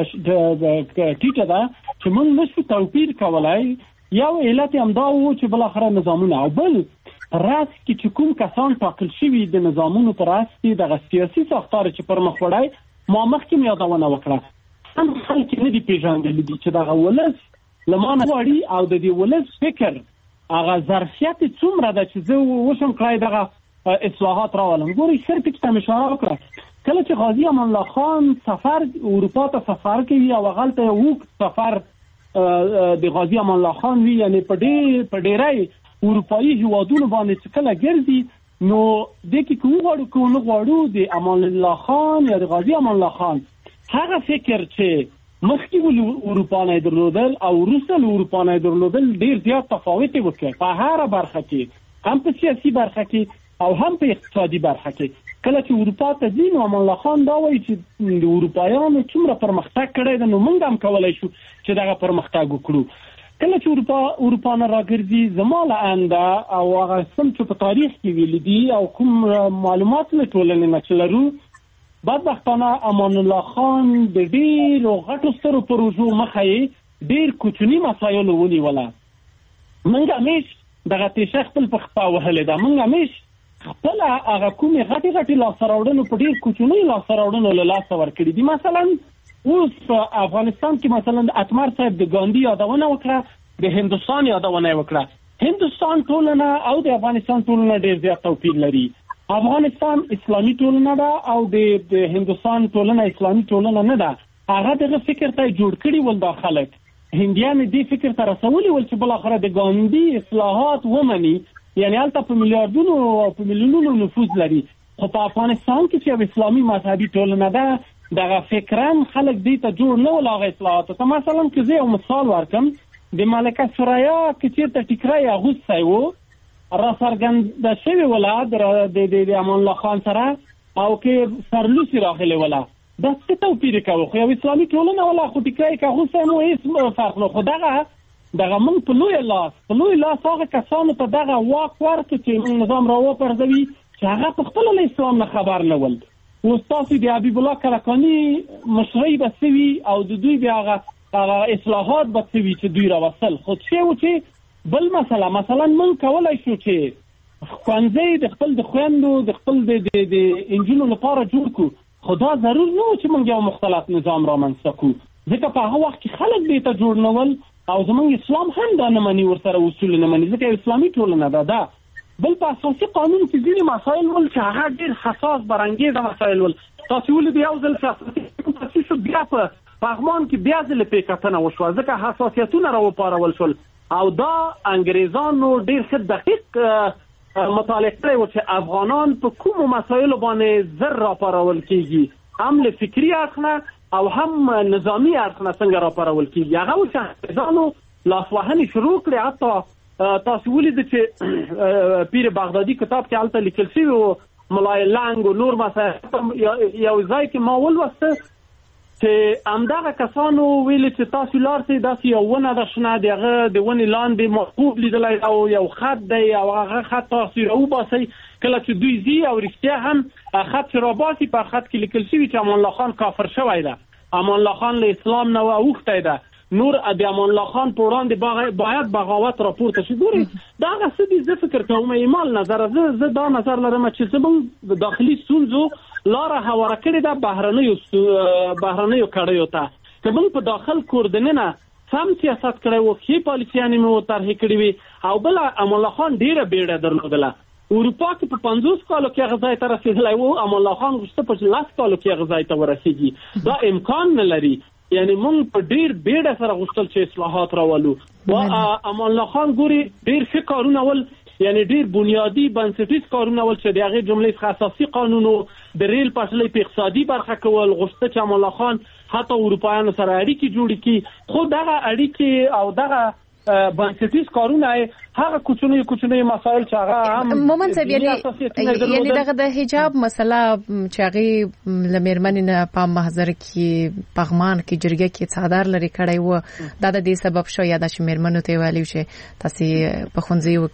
ټیټه ده چې موږ نشو توپیر کولای. یو علت هم دا و چې بل اخره نظامونه او بل راس کې چې کوم کسان ټاکل شوي د نظامونو پر راس کې د سیاسي ساختار چې پر مخ وړای ما مخکې یادونه وکړه هم خلک نه دي پیژندل دي چې دا ولس لمانه وړي او د دې ولس فکر هغه ظرفیت څومره ده چې زه وشم کړای دغه اصلاحات راولم. ګوري شرط کې تم اشاره وکړه کله چې غازی امان الله خان سفر اروپا ته سفر کوي او غلطه یو سفر د غازی امان الله خان وی یعنی په ډېر په ډېرای اروپایي هیوادونو باندې چې کله ګرځي نو د کې کوم غواړو کوم غواړو د امان الله خان یا د غازی امان الله خان هغه فکر چې مخکې ول اروپا نه درلودل او روسل اروپا نه درلودل ډېر زیات تفاوت وکړ په هر برخه کې هم په سیاسي برخه کې او هم په اقتصادي برخه کې. کله چې اروپا ته ځي نو امان الله خان دا وایي چې د اروپایانو څومره پرمختګ کړی دی نو موږ هم کولی شو چې دغه پرمختګ وکړو. کله چې اروپا اروپا نه راګرځي زما له انده او هغه سم چې په تاریخ کې ویل دي او کوم معلومات له ټولنې نه چې لرو بدبختانه امان الله خان د ډېرو غټو سترو پروژو مخه یې ډېر کوچني مسایلو ونیوله. موږ همیش دغه تیشه خپل په خپه وهلې ده. موږ همیش خپل هغه کومې غټې غټې لاسته راوړنو په ډېر کوچنیو لاسته راوړنو له لاسه ورکړي دي. مثلا اوس په افغانستان کې مثلا اتمر صاحب د ګاندي یادونه وکړه د هندوستان یادونه وکړه. هندوستان ټولنه او د افغانستان ټولنه ډېر زیات توپیر لري. افغانستان اسلامي ټولنه ده او د هندوستان ټولنه اسلامي ټولنه نه ده. هغه دغه فکر ته جوړ کړي ول دا خلک هندیان دې فکر ته رسولي ول چې بل اخره د ګاندي اصلاحات ومني یعنی البته په میلیارډونو او په میلیونونو نفوذ لري خو په افغانستان کې چې اسلامي مذهبي ټولنه ده دغه فکران خلک دې ته جوړ نه ول هغه اصلاحات. مثلا که زه یو مثال ورکم د ملکه سوریا کې چې ته ټیکرای اغوستی و را څرګنده شوې ولا د د امان الله خان سره او کې سرلوسی راغلی ولا دا څه توپیر کوي خو یو اسلامي ټولنه ولا خو ټیکرای اغوستی نو هیڅ فرق نه. خو دغه دغه موږ په لوی لاس په لوی لاس هغه کسانو ته دغه واک ورکړي چې نظام راوپرځوي چې هغه په خپل له اسلام نه خبر نه ول. استاد دی حبیب الله کلکانی مشرعي بسوي او د دوی بیا هغه اصلاحات بسوي چې دوی راوصل خو څه و چې بل مثلا مثلا من کولای شو چې خوانځي د خپل د خويندو د خپل د د انجینو لپاره جوړ کو خو دا ضرور نه چې موږ یو مختلف نظام رامنځته کړو، ځکه په هغه وخت کې خلک دې ته جوړ نه ول او زموږ اسلام هم دا نه مني، ورسره اصول نه مني، ځکه اسلامي ټولنه ده. دا بل په اساسي قانون کې ځینې مسایل ول چې هغه ډېر حساس برانګیزه مسایل ول. تاسو ولې یو ځل تاسیس بیا په پغمان کې بیا ځل په کتنه وشو، ځکه حساسیتونه راوپارول شول او دا انګریزانو ډېر ښه دقیق مطالعه کړی و چې افغانان په کومو مسایلو باندې زر راپارول کېږي، هم له فکري اړخ نه او هم نظامی اړخ نه څنګه راپارول کېږي. هغه و چې انګریزانو لاسوهنې شروع کړې. حتی تاسو ولید چې پیر بغدادي کتاب کې هلته لیکل شوی و ملای لنګ او نور مسایل یو ځای کې ما ولوسته چې همدغه کسانو ویل چې تاسو لارسئ داسې یو ونه ده شنه د هغه د ونې لاندې محبوب لیدلی او یو خط دی او هغه خط تاسو راوباسئ. کله چې دوی ځي او رښتیا هم خط چې راباسي په خط کې لیکل شوي چې امان الله خان کافر شوی ده، امان الله خان له اسلام نه اوښتی ده، نور د امان الله خان په وړاندې باید بغاوت راپورته شي. ګوري دا هغه څه دي، زه فکر کوم ایمال نظر زه زه دا نظر لرم چې زموږ د داخلي ستونزو لاره هواره کړې ده بهرنیو بهرنیو کړیو ته. که موږ په داخل کور دننه سم سیاست کړی و، ښې پالیسیانې مې ورطرحې کړې وي او بله امان الله خان ډېره بیړه درلودله. اروپا کې په پنځوس کالو کې هغه ځای ته رسېدلی و، امان الله خان وروسته په لس کالو کې هغه ځای ته ورسېږي. دا امکان نه لري. یعنی موږ په ډیر بیړه سره غوښتل چې اصلاحات راولو. و امان الله خان ګوري ډیر ښه کارونه ول، یعنی ډیر بنیادی بنسټیز کارونه ول چې د هغې جملې څخه اساسي قانون د ریل پټلۍ په اقتصادي برخه کول غوښته چې امان الله خان حتی اروپایانو سره اړیکې جوړې کړي. خو دغه اړیکې او دغه بنسټیز کارونه هغه کوچنی کوچنی مسایل چې هغه هم مومن صاحب یعنی یعنی دغه د حجاب مسله چې هغه لمرمن نه په محضر کې پغمان کې جرګه کې څادر لري کړی و، دا د دې سبب شو یا د شمرمنو ته ویلو چې تاسو په خونځیو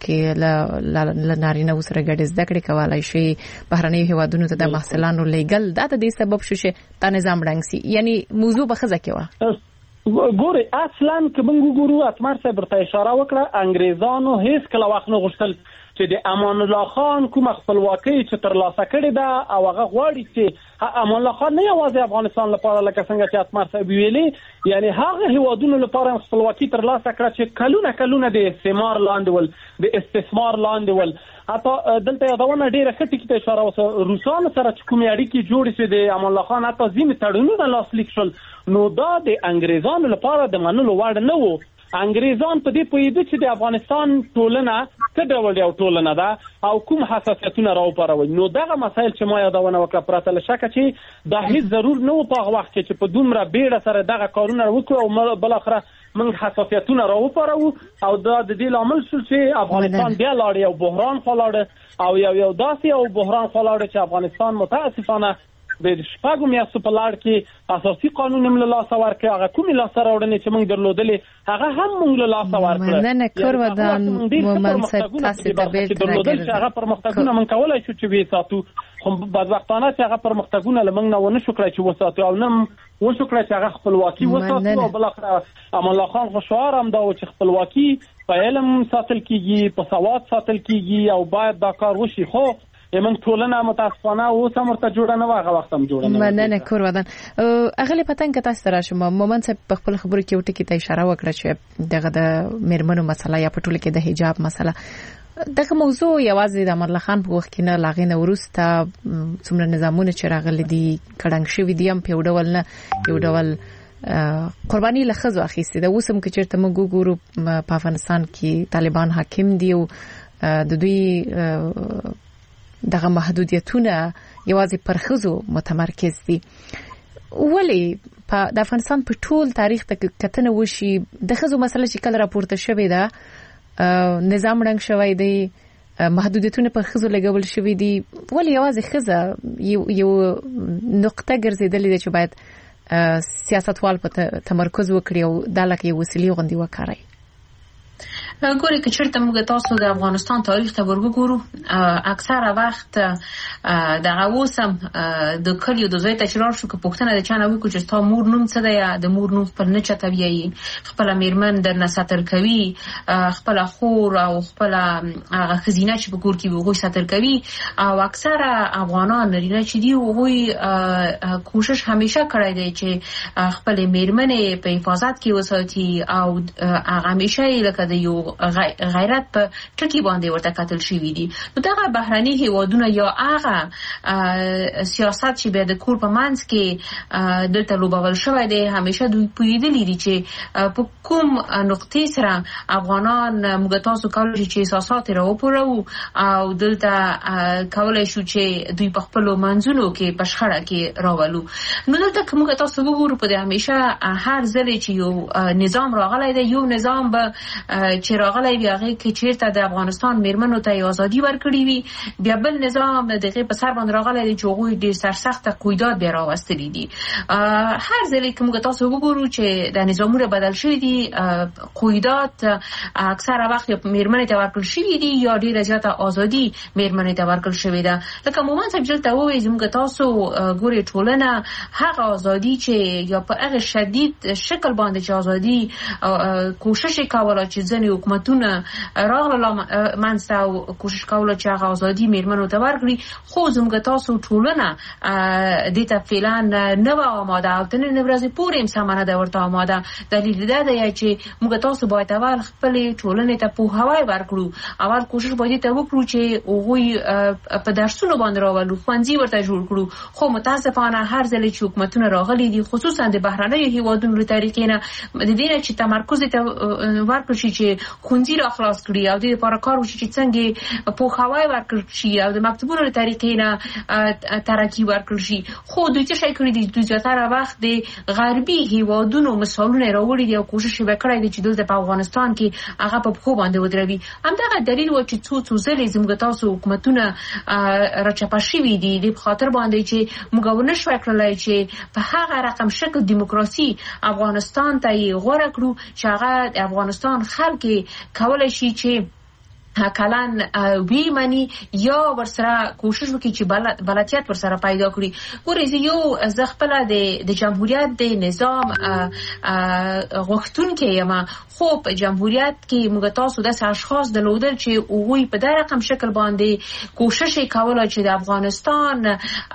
کې ل نارینه سره ګډ زده کړې کولای شي، بهرنۍ هیوادونو ته د محصلانو لیګل دا د دې سبب شو چې دا نظام رنګ سي. یعنی موضوع به خزه کې و. ګوري اصلا که موږ وګورو اتمر صاحب ته اشاره وکړه، انګریزانو هیڅ کله وخت نه غوښتل چې د امان الله خان کومه خپلواکي چې ترلاسه کړې ده او هغه غواړي چې امان الله خان نه یوازې افغانستان لپاره لکه څنګه چې اتمر صاحب ویلي، یعنی هغه هیوادونو لپاره خپلواکي ترلاسه کړه چې کلونه کلونه د استعمار لاندې ول، د استثمار لاندې ول. حتی دلته یادونه ډیره ښه ټکي ته اشاره وکړه، روسانو سره چې کومې اړیکې جوړې شوې د امان الله خان حتی ځینې تړونونه لاسلیک شول، نو دا د انګریزانو لپاره د منلو وړ نه و. انګریزان په دې پوهېده چې د افغانستان ټولنه څه ډول یو ټولنه ده او کوم حساسیتونه راوپاروي. نو دغه مسایل چې ما یادونه وکړه پرته له شکه چې دا هیڅ ضرور نه و په هغه وخت کې چې په دومره بیړه سره دغه کارونه وکړو او بالاخره موږ حساسیتونه راوپارو او دا د دې لامل شو چې افغانستان بیا لاړ یو بحران خلاړ او یو یو داسې یو بحران خلاړ چې افغانستان متاسفانه د شپږو میاشتو په لړ کې اساسي قانون هم له لاسه ورکړ، هغه کومې لاسته راوړنې چې موږ درلودلې هغه هم موږ له لاسه ورکړل. مننه کور ودان مومن صاحب تاسو ته بیرته راګرځم چې هغه پرمختګونه موږ کولای شو چې وساتو، خو بدبختانه چې هغه پرمختګونه له موږ نه ونه شو کړای چې وساتو او نه وشو کړای چې هغه خپلواکي وساتو. او بالاخره امان الله خان خو شعار هم دا و چې خپلواکي په علم ساتل کیږي، په سواد ساتل کیږي او باید دا کار وشي. خو یمن ټولنه متاسفانه اوس هم ورته جوړه نه واغه وخت هم جوړه نه. مننه کور ودان اغلی پتنګ تاسو ته راشم. مومن صاحب په خپل خبرو کې وټی کې ته اشاره وکړه چې دغه د میرمنو مسله یا په ټوله کې د حجاب مسله دغه موضوع یوازې د امر الله خان په وخت کې نه لاغینه ورسته څومره نظامونه چې راغلي دي کډنګ شوی دي هم په ډول نه یو ډول قرباني لخذ اخیسته د وسم کې چیرته موږ ګورو په افغانستان کې طالبان حاکم دي او د دوی دغه محدودیتونه یوازې پر ښځو متمرکز دي. ولی په د افغانستان په ټول تاریخ ته کتنه وشي د ښځو مسله چې کله راپورته شوې ده نظام رنګ شوی دی، محدودیتونه پر ښځو لګول شوی دي، ولی یوازې ښځه یو یو نقطه ګرځېدلې ده چې باید سیاستوال په تمرکز وکړي او دا لکه یو وسیلې غوندې وکاروي. ګوري که چیرته موږ تاسو د افغانستان تاریخ ته ورګورو اکثره وخت د اوسم د کلیو د زوی تشرار شو که پښتنه د چانه وکړو چې تا مور نوم څه دی د مور نوم خپل نه چته ویي خپل میرمن در نساتر کوي خپل خور او خپل خزینه چې په کور کې وغوي ساتر کوي او اکثره افغانان نرینه چې دی وغوي کوشش همیشه کړی دی چې خپل میرمن په حفاظت کې وساتي او همیشه لکه د یو غیرت په ټکی باندې ورته کتل شوی دي. نو دغه بهرني هیوادونه یا هغه سیاست چې به د کور په منځ کې دلته لوبول شوی دی همیشه دوی پوهیدلی دي چې په کوم نقطې سره افغانان موږ تاسو کولای چې احساسات راوپورو او دلته کولای شو چې دوی په خپل منځونو کې په شخړه کې راولو. نو دلته موږ تاسو وګورو په همیشه هر ځل چې یو نظام راغلی دی یو نظام به چې راغلی وي هغه کې چیرته د افغانستان میرمنو ته ازادي ورکړي وي بیا بل نظام دغه په سر باندې راغلی دی چې هغوی ډېر سرسخت قیودات بیا راوستلي دي. هر ځل چې موږ تاسو وګورو چې د نظامونه بدل شوي دي قیودات اکثره وخت میرمنې ته ورکړل شوي دي یا ډېره زیاته ازادي میرمنې ته ورکړل شوې ده. لکه مومن صاحب دلته ووایي موږ تاسو ګورې ټولنه هغه ازادي چې یا په هغه شدید شکل باندې چې ازادي کوشش کوله چې ځینې حکومتونه راغله منځته او کوشش کوله چې هغه ازادي میرمنو ته ورکړي خو زموږ تاسو ټولنه دې ته فعلا نه وه آماده او تر نن ورځې پورې هم سمه نه ده ورته آماده. دلیل دا دی چې موږ تاسو باید اول خپلې ټولنې ته پوهاوی ورکړو اول کوشش باید ته وکړو چې هغوی په درسونو باندې راولو ښوونځي ورته جوړ کړو خو متاسفانه هر ځل چې حکومتونه راغلي دي خصوصا د بهرنیو هیوادونو له طریقې نه د دې نه چې تمرکز ته ورکړل شي چې ښوونځي را خلاص کړي او د دې لپاره کار وشي چې څنګه پوهاوی ورکړل شي او د مکتبونو له طریقې نه ترقي ورکړل شي. خو دوی څه شي کړي دي دوی زیاتره وخت د غربي هیوادونو مثالونه راوړي دي او کوشش یې وکړی دی چې دلته په افغانستان کې هغه په پښو باندې ودروي. همدغه دلیل و چې څو څو ځلې زموږ تاسو حکومتونه راچپه شوي دي د خاطر باندې چې موږ ونه شوی کړلی چې په هغه رقم شکل دیموکراسي افغانستان ته یې غوره کړو چې هغه د افغانستان خلک کولای شي چې کلان وی منی یا ورسره کوشش وکړي چې بلدیت ورسره پیدا کړي. ګورئ یو زه خپله د جمهوریت د نظام غوښتونکې یم خو په جمهوریت کې موږ تاسو داسې اشخاص درلودل چې هغوی په دې رقم شکل باندې کوشش یې کوله چې د افغانستان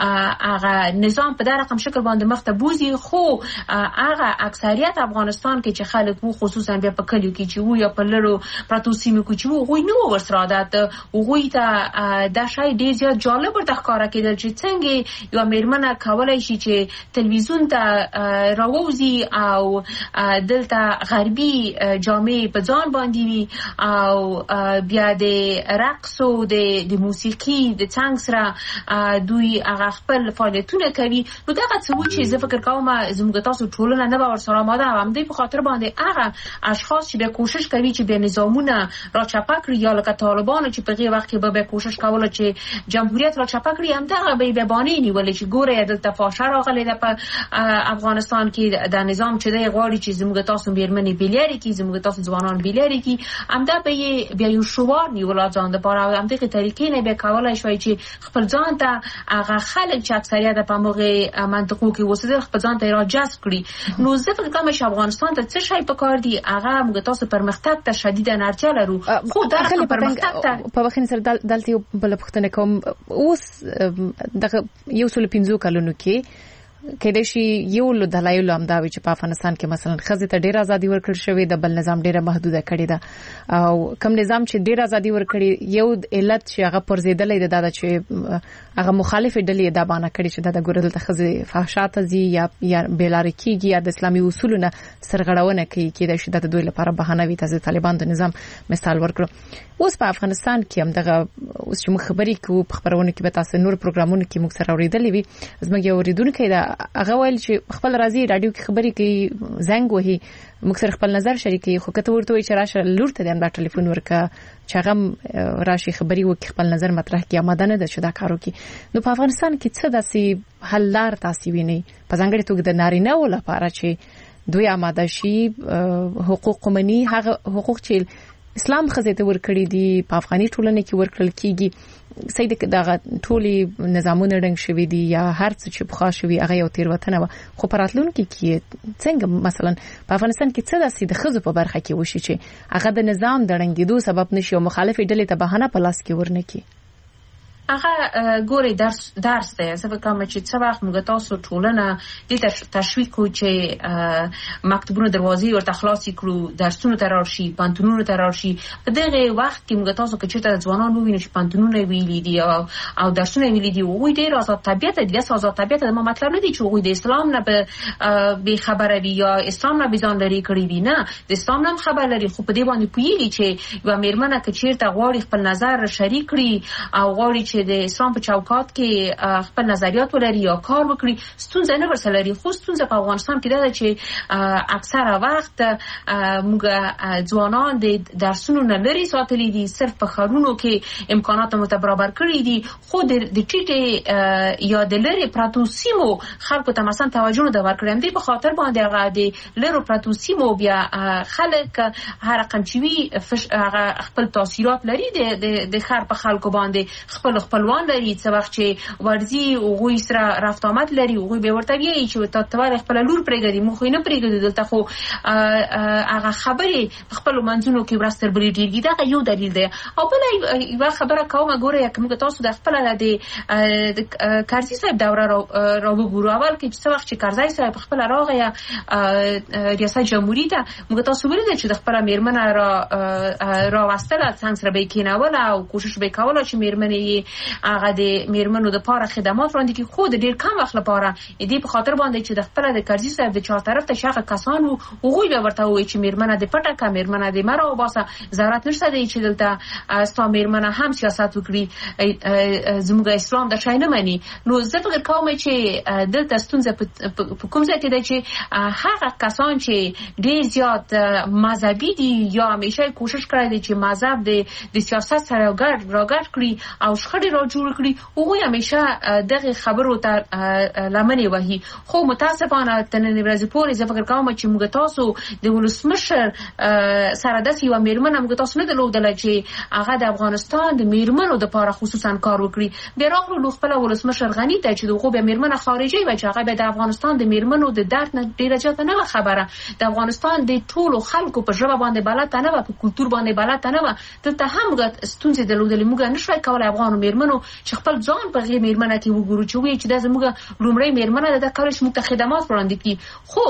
هغه نظام په دې رقم شکل باندې مخ ته بوځي خو هغه اکثریت افغانستان کې چې خلک وو خصوصا بیا په کلیو کې چې وو یا په لرو پرتو سیمو کې چې وو هغوی نه ورسره عادت هغوی ته دا شی ډېر زیات جالب ورته ښکاره کېدل چې څنګه یوه میرمنه کولی شي چې تلویزیون ته راووځي او دلته غربي جامې په ځان باندې وي او بیا د رقص او د موسیقي د څنګ سره دوی هغه خپل فعالیتونه کوي. نو دغه څه و چې زه فکر کوم زموږ تاسو ټولنه نه به ورسره آماده او همدې په خاطر باندې هغه اشخاص چې بیا کوشش کوي چې بیا نظامونه راچپه کړي یا لکه طالبانو چې په هغې وخت کې به بیا کوشش کوله چې جمهوریت راچپه کړي همدغه به یې بیا بانې نیولې چې ګوره دلته فاشه راغلی ده په افغانستان کې د نظام چې دی غواړي چې زموږ تاسو میرمنې بیلارې کړي زموږ تاسو ځوانان بیلارې کړي همدا به یې بیا یو شعار نیوله ځان دپاره او همدغې طریقې نه بیا کولی شوی چې خپل ځان ته هغه خلک چې اکثریت په همغې منطقو کې اوسېدل خپل ځان ته یې راجذب کړي. نو زه فکر کوم چې افغانستان ته څه شی پکار دي هغه موږ تاسو پرمختګ ته شدیدا اړتیا لرو خو دا په وخت سره دلته یو بل پوښتنه کوم اوس دغه یو سل پنځو کلونو کې کېدای شي یو له دلایلو همدا وي چې په افغانستان کې مثلا ښځې ته ډېره ازادي ورکړل شوې ده بل نظام ډېره محدوده کړې ده او کوم نظام چې ډېره ازادي ورکړي یو علت چې هغه پرځېدلی دی دا ده چې هغه مخالفې ډلې دا بانه کړي چې دا د ګوره دلته ښځې فحشا ته ځي یا یا بېلارې کېږي یا د اسلامي اصولو نه سرغړونه کوي کېدای شي دا د دوی لپاره بهانه وي تاسو طالبان د نظام مثال ورکړو. اوس په افغانستان کې هم دغه اوس چې موږ خبرې کوو په خبرونه کې به تاسو نور پروګرامونو کې موږ سره اورېدلې وي زموږ یو اورېدونکی ده هغه ویل چې خپل راځي رادیو کې خبرې کوي زنګ وهي موږ سره خپل نظر شریکوي خو کته ورته وایي چې راشه لور ته دې همدا ټلیفون ورکړه چې هغه راشي خبرې وکړي خپل نظر مطرح کړي آماده نه ده چې دا کار وکړي. نو په افغانستان کې څه داسې حل لار تاسو وینئ په ځانګړې توګه د نارینه‌و لپاره چې دوی آماده شي حقوق قومي هغه حقوق چې اسلام خزه ته ورکړي دي په افغاني ټولنه کې ورکړل کیږي سید دغه ټولي نظامونه رنګ شوي دي یا هر څه چې بخښ شوي هغه یو تیروتنه و خو پراتلونکو کې څنګه مثلا په افغانستان کې څه داسې د خزو په برخه کې وشي چې هغه د نظام د رنګېدو سبب نشي او مخالفه ډلې ته بهانه په لاس کې ورنکي هغه ګوري درس درس دی زه کوم چې څه وخت موږ تاسو ټولنه د تشویق کو چې مکتبونو دروازې ورته خلاص کړو درسونو ته راشي پانتونونو ته راشي په دغه وخت کې موږ تاسو کې چې ځوانان وویني چې پانتونونه ویلي دي او او درسونه ویلي دي وې ډېر آزاد طبيعت دي آزاد طبيعت د مطلب نه دي چې وې د اسلام نه به خبره وي یا اسلام نه بيزان لري کړی دي نه د اسلام نه خبر لري خو په دې باندې پوهیږي چې یو میرمنه کې چیرته غواړي خپل نظر شریک کړي او غواړي د اسلام په چوکاټ کې خپل نظریات ولري یا کار وکړي ستونزه نه ورسره لري خو ستونزه په افغانستان کې ده چې اکثره وخت موږ ځوانان د درسونو نه لري ساتلي دي صرف په خارونو کې امکانات متبرابر کړی دي خو د ټیټه یا د لری پراتو سیمو خلکو ته مثلا توجه نه ورکړم دي په خاطر باندې هغه د لری پراتو سیمو بیا خلک هر رقم چې وی خپل تاثیرات لري د د خر په خلکو باندې خپل خپلوان لري څه وخت چې ورزي او غوي سره رفت آمد لري او غوي به ورته وی چې تا توار خپل لور پرېږدي مخ نه پرېږدي دلته خو هغه خبرې خپل منځونو کې ورستر بلی ډیږي دا یو دلیل دی او بل یو خبره کومه ګوره کوم تاسو د خپل د کارزي صاحب دوره را وګورو اول کې څه وخت چې کارزي صاحب خپل راغی ریاست جمهوریت ته موږ تاسو ویل چې د خپل میرمنه را را واستله څنګه سره به کېناول او کوشش به کوله چې میرمنې هغه د میرمنو د پاره خدمات وړاندې کی خود ډیر کم وخت لپاره دې په خاطر باندې چې د خپل د کارزي صاحب د چا طرف ته شاخه کسان وو هغه به ورته وي چې میرمنه د پټه کا میرمنه د مرا وباسه ضرورت نشته دی چې دلته استا میرمنه هم سیاست وکړي زموږ اسلام د شاینه مانی نو زه فکر کوم چې دلته ستونزه په کوم ځای کې دی چې هغه کسان چې ډیر زیات مذهبي دي یا همیشه کوشش کړی دي چې مذهب د سیاست سره ګډ راګډ کړي او شخړې را جوړ کړي او همیشه دغه خبرو ته لمنې وهي خو متاسفانه تنن ورځ پورې زه فکر کوم چې موږ تاسو د ولسمشر سره د سیو میرمنه موږ تاسو نه درلودل چې هغه د افغانستان د میرمنو د لپاره خصوصا کار وکړي بیا راغلو خپل ولسمشر غنی ته چې دغه به میرمنه خارجي و چې هغه د افغانستان د میرمنو د درد نه ډیره جاته نه خبره د افغانستان د ټولو خلکو په ژبه باندې بلد نه و په کلچر باندې بلد نه و دلته هم غت ستونزې درلودل موږ نشوي کولای افغان میرمنو چې خپل ځان په غیر میرمنه کې وګورو چې وی چې د زموږ لومړی میرمنه د کارش مت خدمات وړاندې کی خو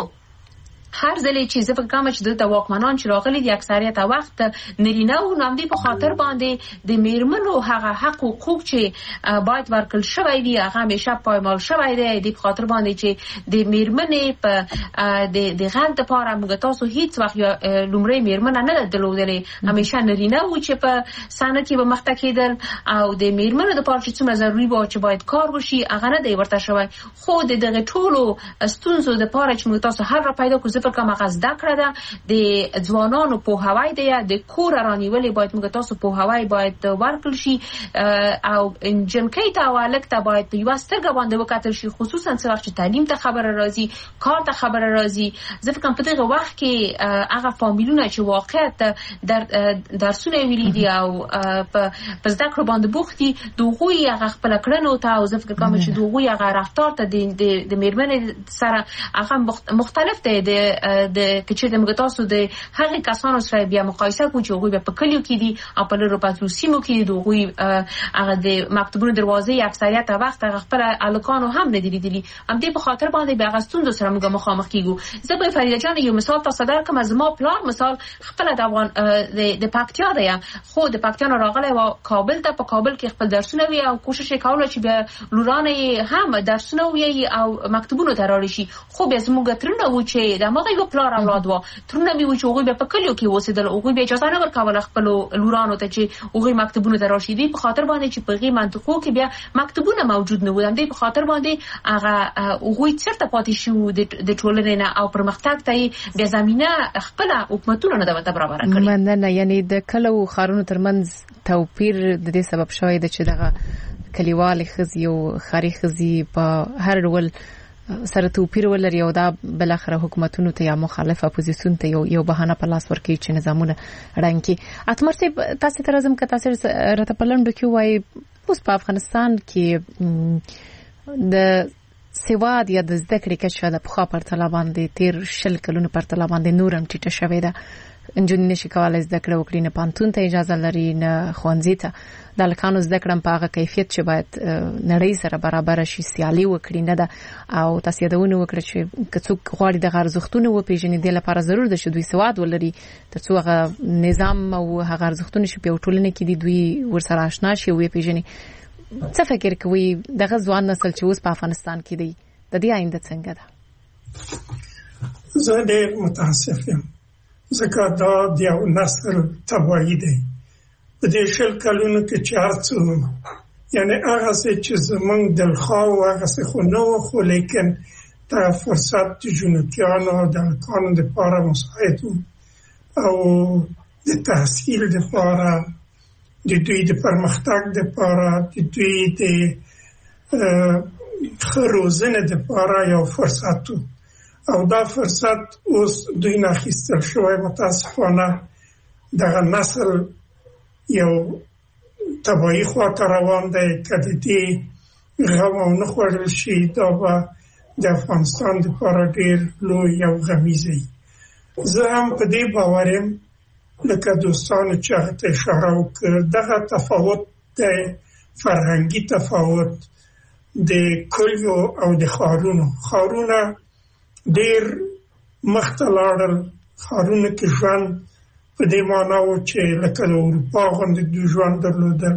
هر ځلې چې زه په کومه چې دلته واکمنان چې راغلي دي اکثریت وخت نرینه او نامدي په خاطر باندې د میرمنو هغه حق او حقوق چې باید ورکړل شوی وي هغه همیشه پایمال شوی دی د خاطر باندې چې د میرمنې په د د غږ د پاره موږ تاسو هیڅ وخت لومړی میرمنه نه درلودلې همیشه نرینه و چې په سانه کې به مخته کېدل او د میرمنو د پاره چې څومره ضروري و چې باید کار وشي هغه نه دی ورته شوی خو د دغه ټولو ستونزو د پاره چې موږ تاسو هر را پیدا کو زفر کوم غز دکړه ده د ځوانانو په هوای دی د کور رانیولې باید موږ تاسو په هوای باید ورکل شي او جنکې ته والک ته باید په یوستګه باندې وکاتل شي خصوصا څو وخت تعلیم ته خبره راځي کار ته خبره راځي زفر کوم په دغه وخت کې هغه فامیلونه چې واقعیت در درسونه ویلي دي او په زده کړو باندې بوختي دوی هغه خپل کړنو ته او زفر کوم چې دوی هغه رفتار ته د د میرمنې سره هغه مختلف دی د د کچې د مګتاسو د هغه کسانو سره بیا مقایسه کوي چې هغه په کلیو کې دي او په لرو پاتو سیمو کې دي هغه هغه د مکتبونو دروازې اکثریت وخت هغه خپل الکانو هم نه دي لیدلي هم دې په خاطر باندې بیا غستون سره موږ مخامخ کیږو زه به فریده جان یو مثال تاسو در کوم از ما پلان مثال خپل د افغان د پکتیا دی خو د پکتیا راغله او کابل ته په کابل کې خپل درسونه وی او کوشش کوله چې بیا لورانه هم درسونه وی او مکتبونو ته راړي شي خو به زموږ ترنه و چې د مغه یو پلان اولاد و ترنه وی چې هغه په کلیو کې وسیدل هغه به اجازه نه ورکول خپل لورانو ته چې هغه مکتبونو ته راشي دي په خاطر باندې چې په غي منطقو کې بیا مکتبونه موجود نه و هم دي په خاطر باندې هغه هغه چرته پاتې شو د ټولنې نه او پرمختګ ته بیا زمينه خپل حکومتونه نه د برابر کړی مننه یعنی د کلو خارونو ترمنځ توپیر د دې سبب شوی د چې دغه کلیوال خزي او خاري خزي په هر ډول سره توپیر ولري او دا بل اخر حکومتونو ته یا مخالف اپوزیسیون ته یو یو بهانه په لاس ورکړي چې نظامونه رنګ کی اتمر سي تاسو ته راځم که تاسو راته پلندو کې وای اوس په افغانستان کې د سواد یا د زده کړې کچه د پخوا پر تله باندې تیر شل کلونو پر تله باندې نورم ټیټه شوې ده. انجونې نشي کولای زده کړه وکړي، نه پانتون ته اجازه لري نه ښوونځي ته. د هلکانو زده کړه په هغه کیفیت چې باید نړۍ سره برابر شي سیالي وکړي نه ده. او تاسو یادونه وکړه چې که څوک غواړي دغه ارزښتونه وپېژني د لپاره ضرور ده چې دوی سواد ولري ترڅو هغه نظام او هغه ارزښتونه چې په ټولنه کې دي دوی ورسره آشنا شي او وپېژني. څه فکر کوي دغه ځوان نسل چې اوس په افغانستان کې دی د دې آینده څنګه ده؟ زه ډېر متاسف یم ځکه دا د یو نسل تباهي دی. په دې شل کلونو کې چې هر څه یعنې هغه څه چې زموږ دلخواه و هغه څه خو نه و، خو لیکن دا فرصت د جنوبیانو او د هلکانو دپاره مساعد و او د تحصیل دپاره د دوی د پرمختګ دپاره د دوی د ښه روزنې دپاره یو فرصت و او دا فرصت اوس دوی نه اخیستل شوی. متاسفانه دغه نسل یو تباهي خواته روان دی. که د دې غم او نه خوړل شي دا به د افغانستان دپاره ډېر لوی یو غمیزه وي. زه هم په دې باور یم لکه دوستانو چې هغه ته اشاره وکړه دغه تفاوت دی، فرهنګي تفاوت د کلیو او د ښارونو. ښارونه ډېر مخته لاړل، ښارونو کې ژوند په دې معنا و چې لکه د اروپا غوندې دوی ژوند درلودل،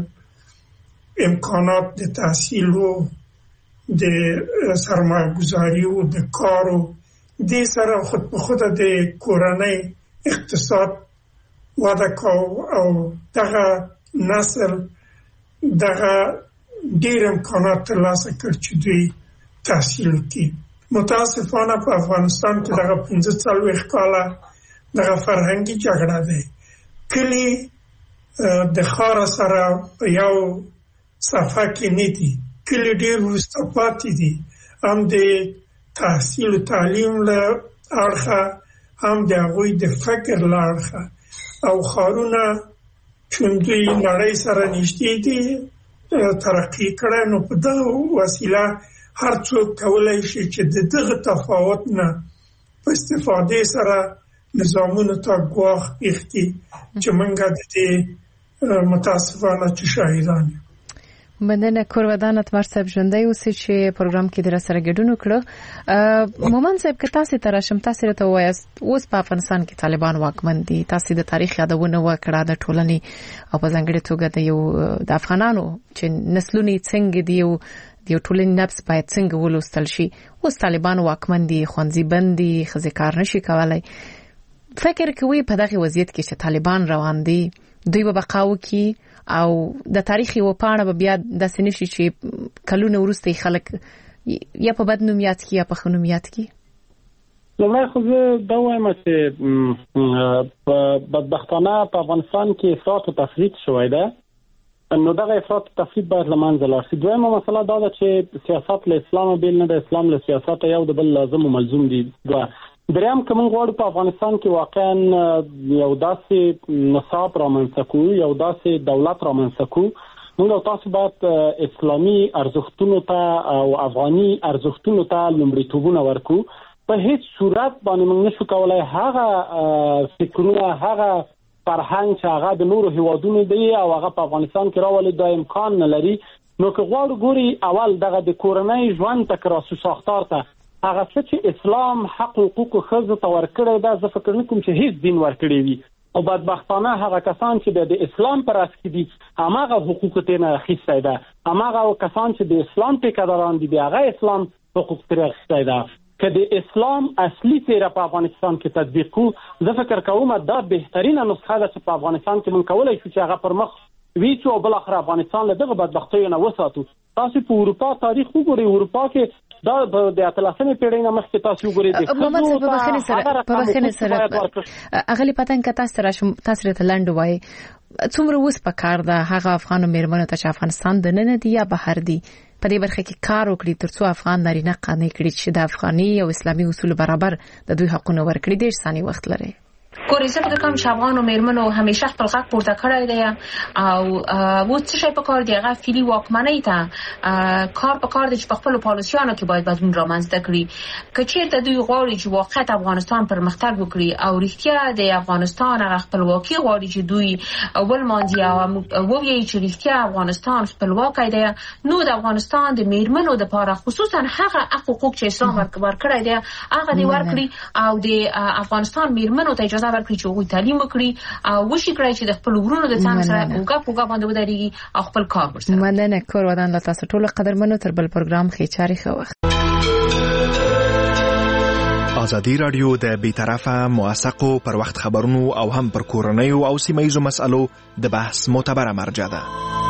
امکانات د تحصیل و، د سرمایه ګذاري و، د کار و. دې سره خود په خوده د کورنۍ اقتصاد وده کو او دغه نسل دغه ډېر امکانات ترلاسه کړ چې دوی تحصیل وکړي. متاسفانه په افغانستان کې دغه پنځه څلوېښت کاله دغه فرهنګي جګړه دی. کلي د ښار سره په یو صفحه کې نه دي، کلي ډېر وروسته پاتې دي، هم د تحصیل و تعلیم له اړخه هم د هغوی د فکر له اړخه. او ښارونه چون دوی نړۍ سره نږدې دي ترقي کړی، نو په دغه وسیله هر څوک کولی شي چې د دغه تفاوت نه په استفادې سره نظامونو ته ګواښ پېښ کړي چې موږ د دې متاسفانه چې شاهدان یو. مننه کورودان اتمر صاحب ژوندی اوسئ چې پروګرام کې در سره ګډون وکړو. مومن صاحب که تاسو ته راشم تاسو راته وایاست اوس په افغانستان کې طالبان واکمن دي، تاسو د تاریخ یادونه وکړه د ټولنې او په ځانګړي توګه د یو د افغانانو چې نسلونه څنګه دي او د یو ټولنې نفس باید څنګه ولوستل شي. اوس طالبان واکمن دي، ښوونځي بند دي، ښځې کار نشي کولای. فکر کوي په دغه وضعیت کې چې طالبان روان دي دوی به بقا وکړي او د تاریخ یو پاڼه به بیا داسې نشي چې کلونه وروسته خلک یا په بد نوم یاد کړي یا په ښه نوم یاد کړي؟ لومړی خو زه دا وایم چې په بدبختانه په افغانستان کې افراط و تفریط شوی ده، نو دغه افراط و تفریط باید له منځه لاړ شي. دویمه مسله دا ده چې سیاست له اسلامه بیل نه ده، اسلام له سیاست یو د بل لازم و ملزوم دي. دوه دریم که موږ غواړو په افغانستان کې واقعا یو داسې نصاب رامنځته کړو، یو داسې دولت رامنځته کړو، موږ او تاسو باید اسلامي ارزښتونو ته او افغاني ارزښتونو ته لومړیتوبونه ورکړو. په هیڅ صورت باندې موږ نشو کولای هغه فکرونه، هغه فرهنګ چې هغه د نورو هیوادونو دی او هغه په افغانستان کې راولي دا امکان نه لري. نو که غواړو ګوري اول دغه د کورنۍ ژوند ته کراسو ساختار ته هغه څه چې اسلام حق حقوق ښځو ته ورکړی دا زه فکر نه کوم چې هیڅ دین ورکړی وي او بدبختانه هغه کسان چې د اسلام پر اس کې دي هماغه حقوق ته نه اخیستی ده، هماغه کسان چې د اسلام پیکداران دي هغه اسلام حقوق ترې اخیستی ده. که د اسلام اصلي څیره په افغانستان کې تطبیق کړو زه فکر کوم دا بهترینه نسخه ده چې په افغانستان کې موږ کولی شو چې هغه پر مخ ویچو او بل اخر افغانستان له دغه بدبختیو نه وساتو. تاسو په اروپا تاریخ وګورئ، اروپا کې دا د اتلسمې پیړۍ نه مخکې تاسو وګورئ د محمد صاحب په بخښنې سره په بخښنې سره اغلی پتن که تاسو راشم تاسو ته لاندې وای څومره اوس په کار ده هغه افغان مېرمنو ته چې افغانستان د نن دي یا بهر دي په دې برخه کې کار وکړي ترڅو افغان نارینه قانع کړي چې د افغاني او اسلامي اصول برابر د دوی حقونه ورکړي. ډېر ثاني وخت لري. ګورې زه فکر کوم چې افغانو میرمنو همیشه خپل غږ پورته کړی دی او و څه شی په کار دی هغه فعلي واکمنۍ ته کار په کار دی چې په خپلو پالیسیانو کې باید بدلون رامنځته کړي. که چېرته دوی غواړي چې واقعیت افغانستان پرمختګ وکړي او رښتیا د افغانستان هغه خپلواکي غواړي چې دوی ولمانځي او ووایي چې رښتیا افغانستان خپلواکی دی، نو د افغانستان د میرمنو دپاره خصوصا هغه حقوق چې اسلام ورکړی دی هغه دې ورکړي او د افغانستان میرمنو ته اجازه ورکړي چې هغوی تعلیم وکړي او وشي کړی چې د خپل ورونو د څنګ سره اوږه په اوږه باندې ودرېږي او خپل کار ورسره. مننه کور ودان له تاسو ټولو قدرمنو. تر بل پروګرام ښې چارې ښه وخت. ازادي راډیو د بیطرفه موثقو پر وخت خبرونو او هم پر کورنیو او سیمه ییزو مسالو د بحث معتبره مرجع ده.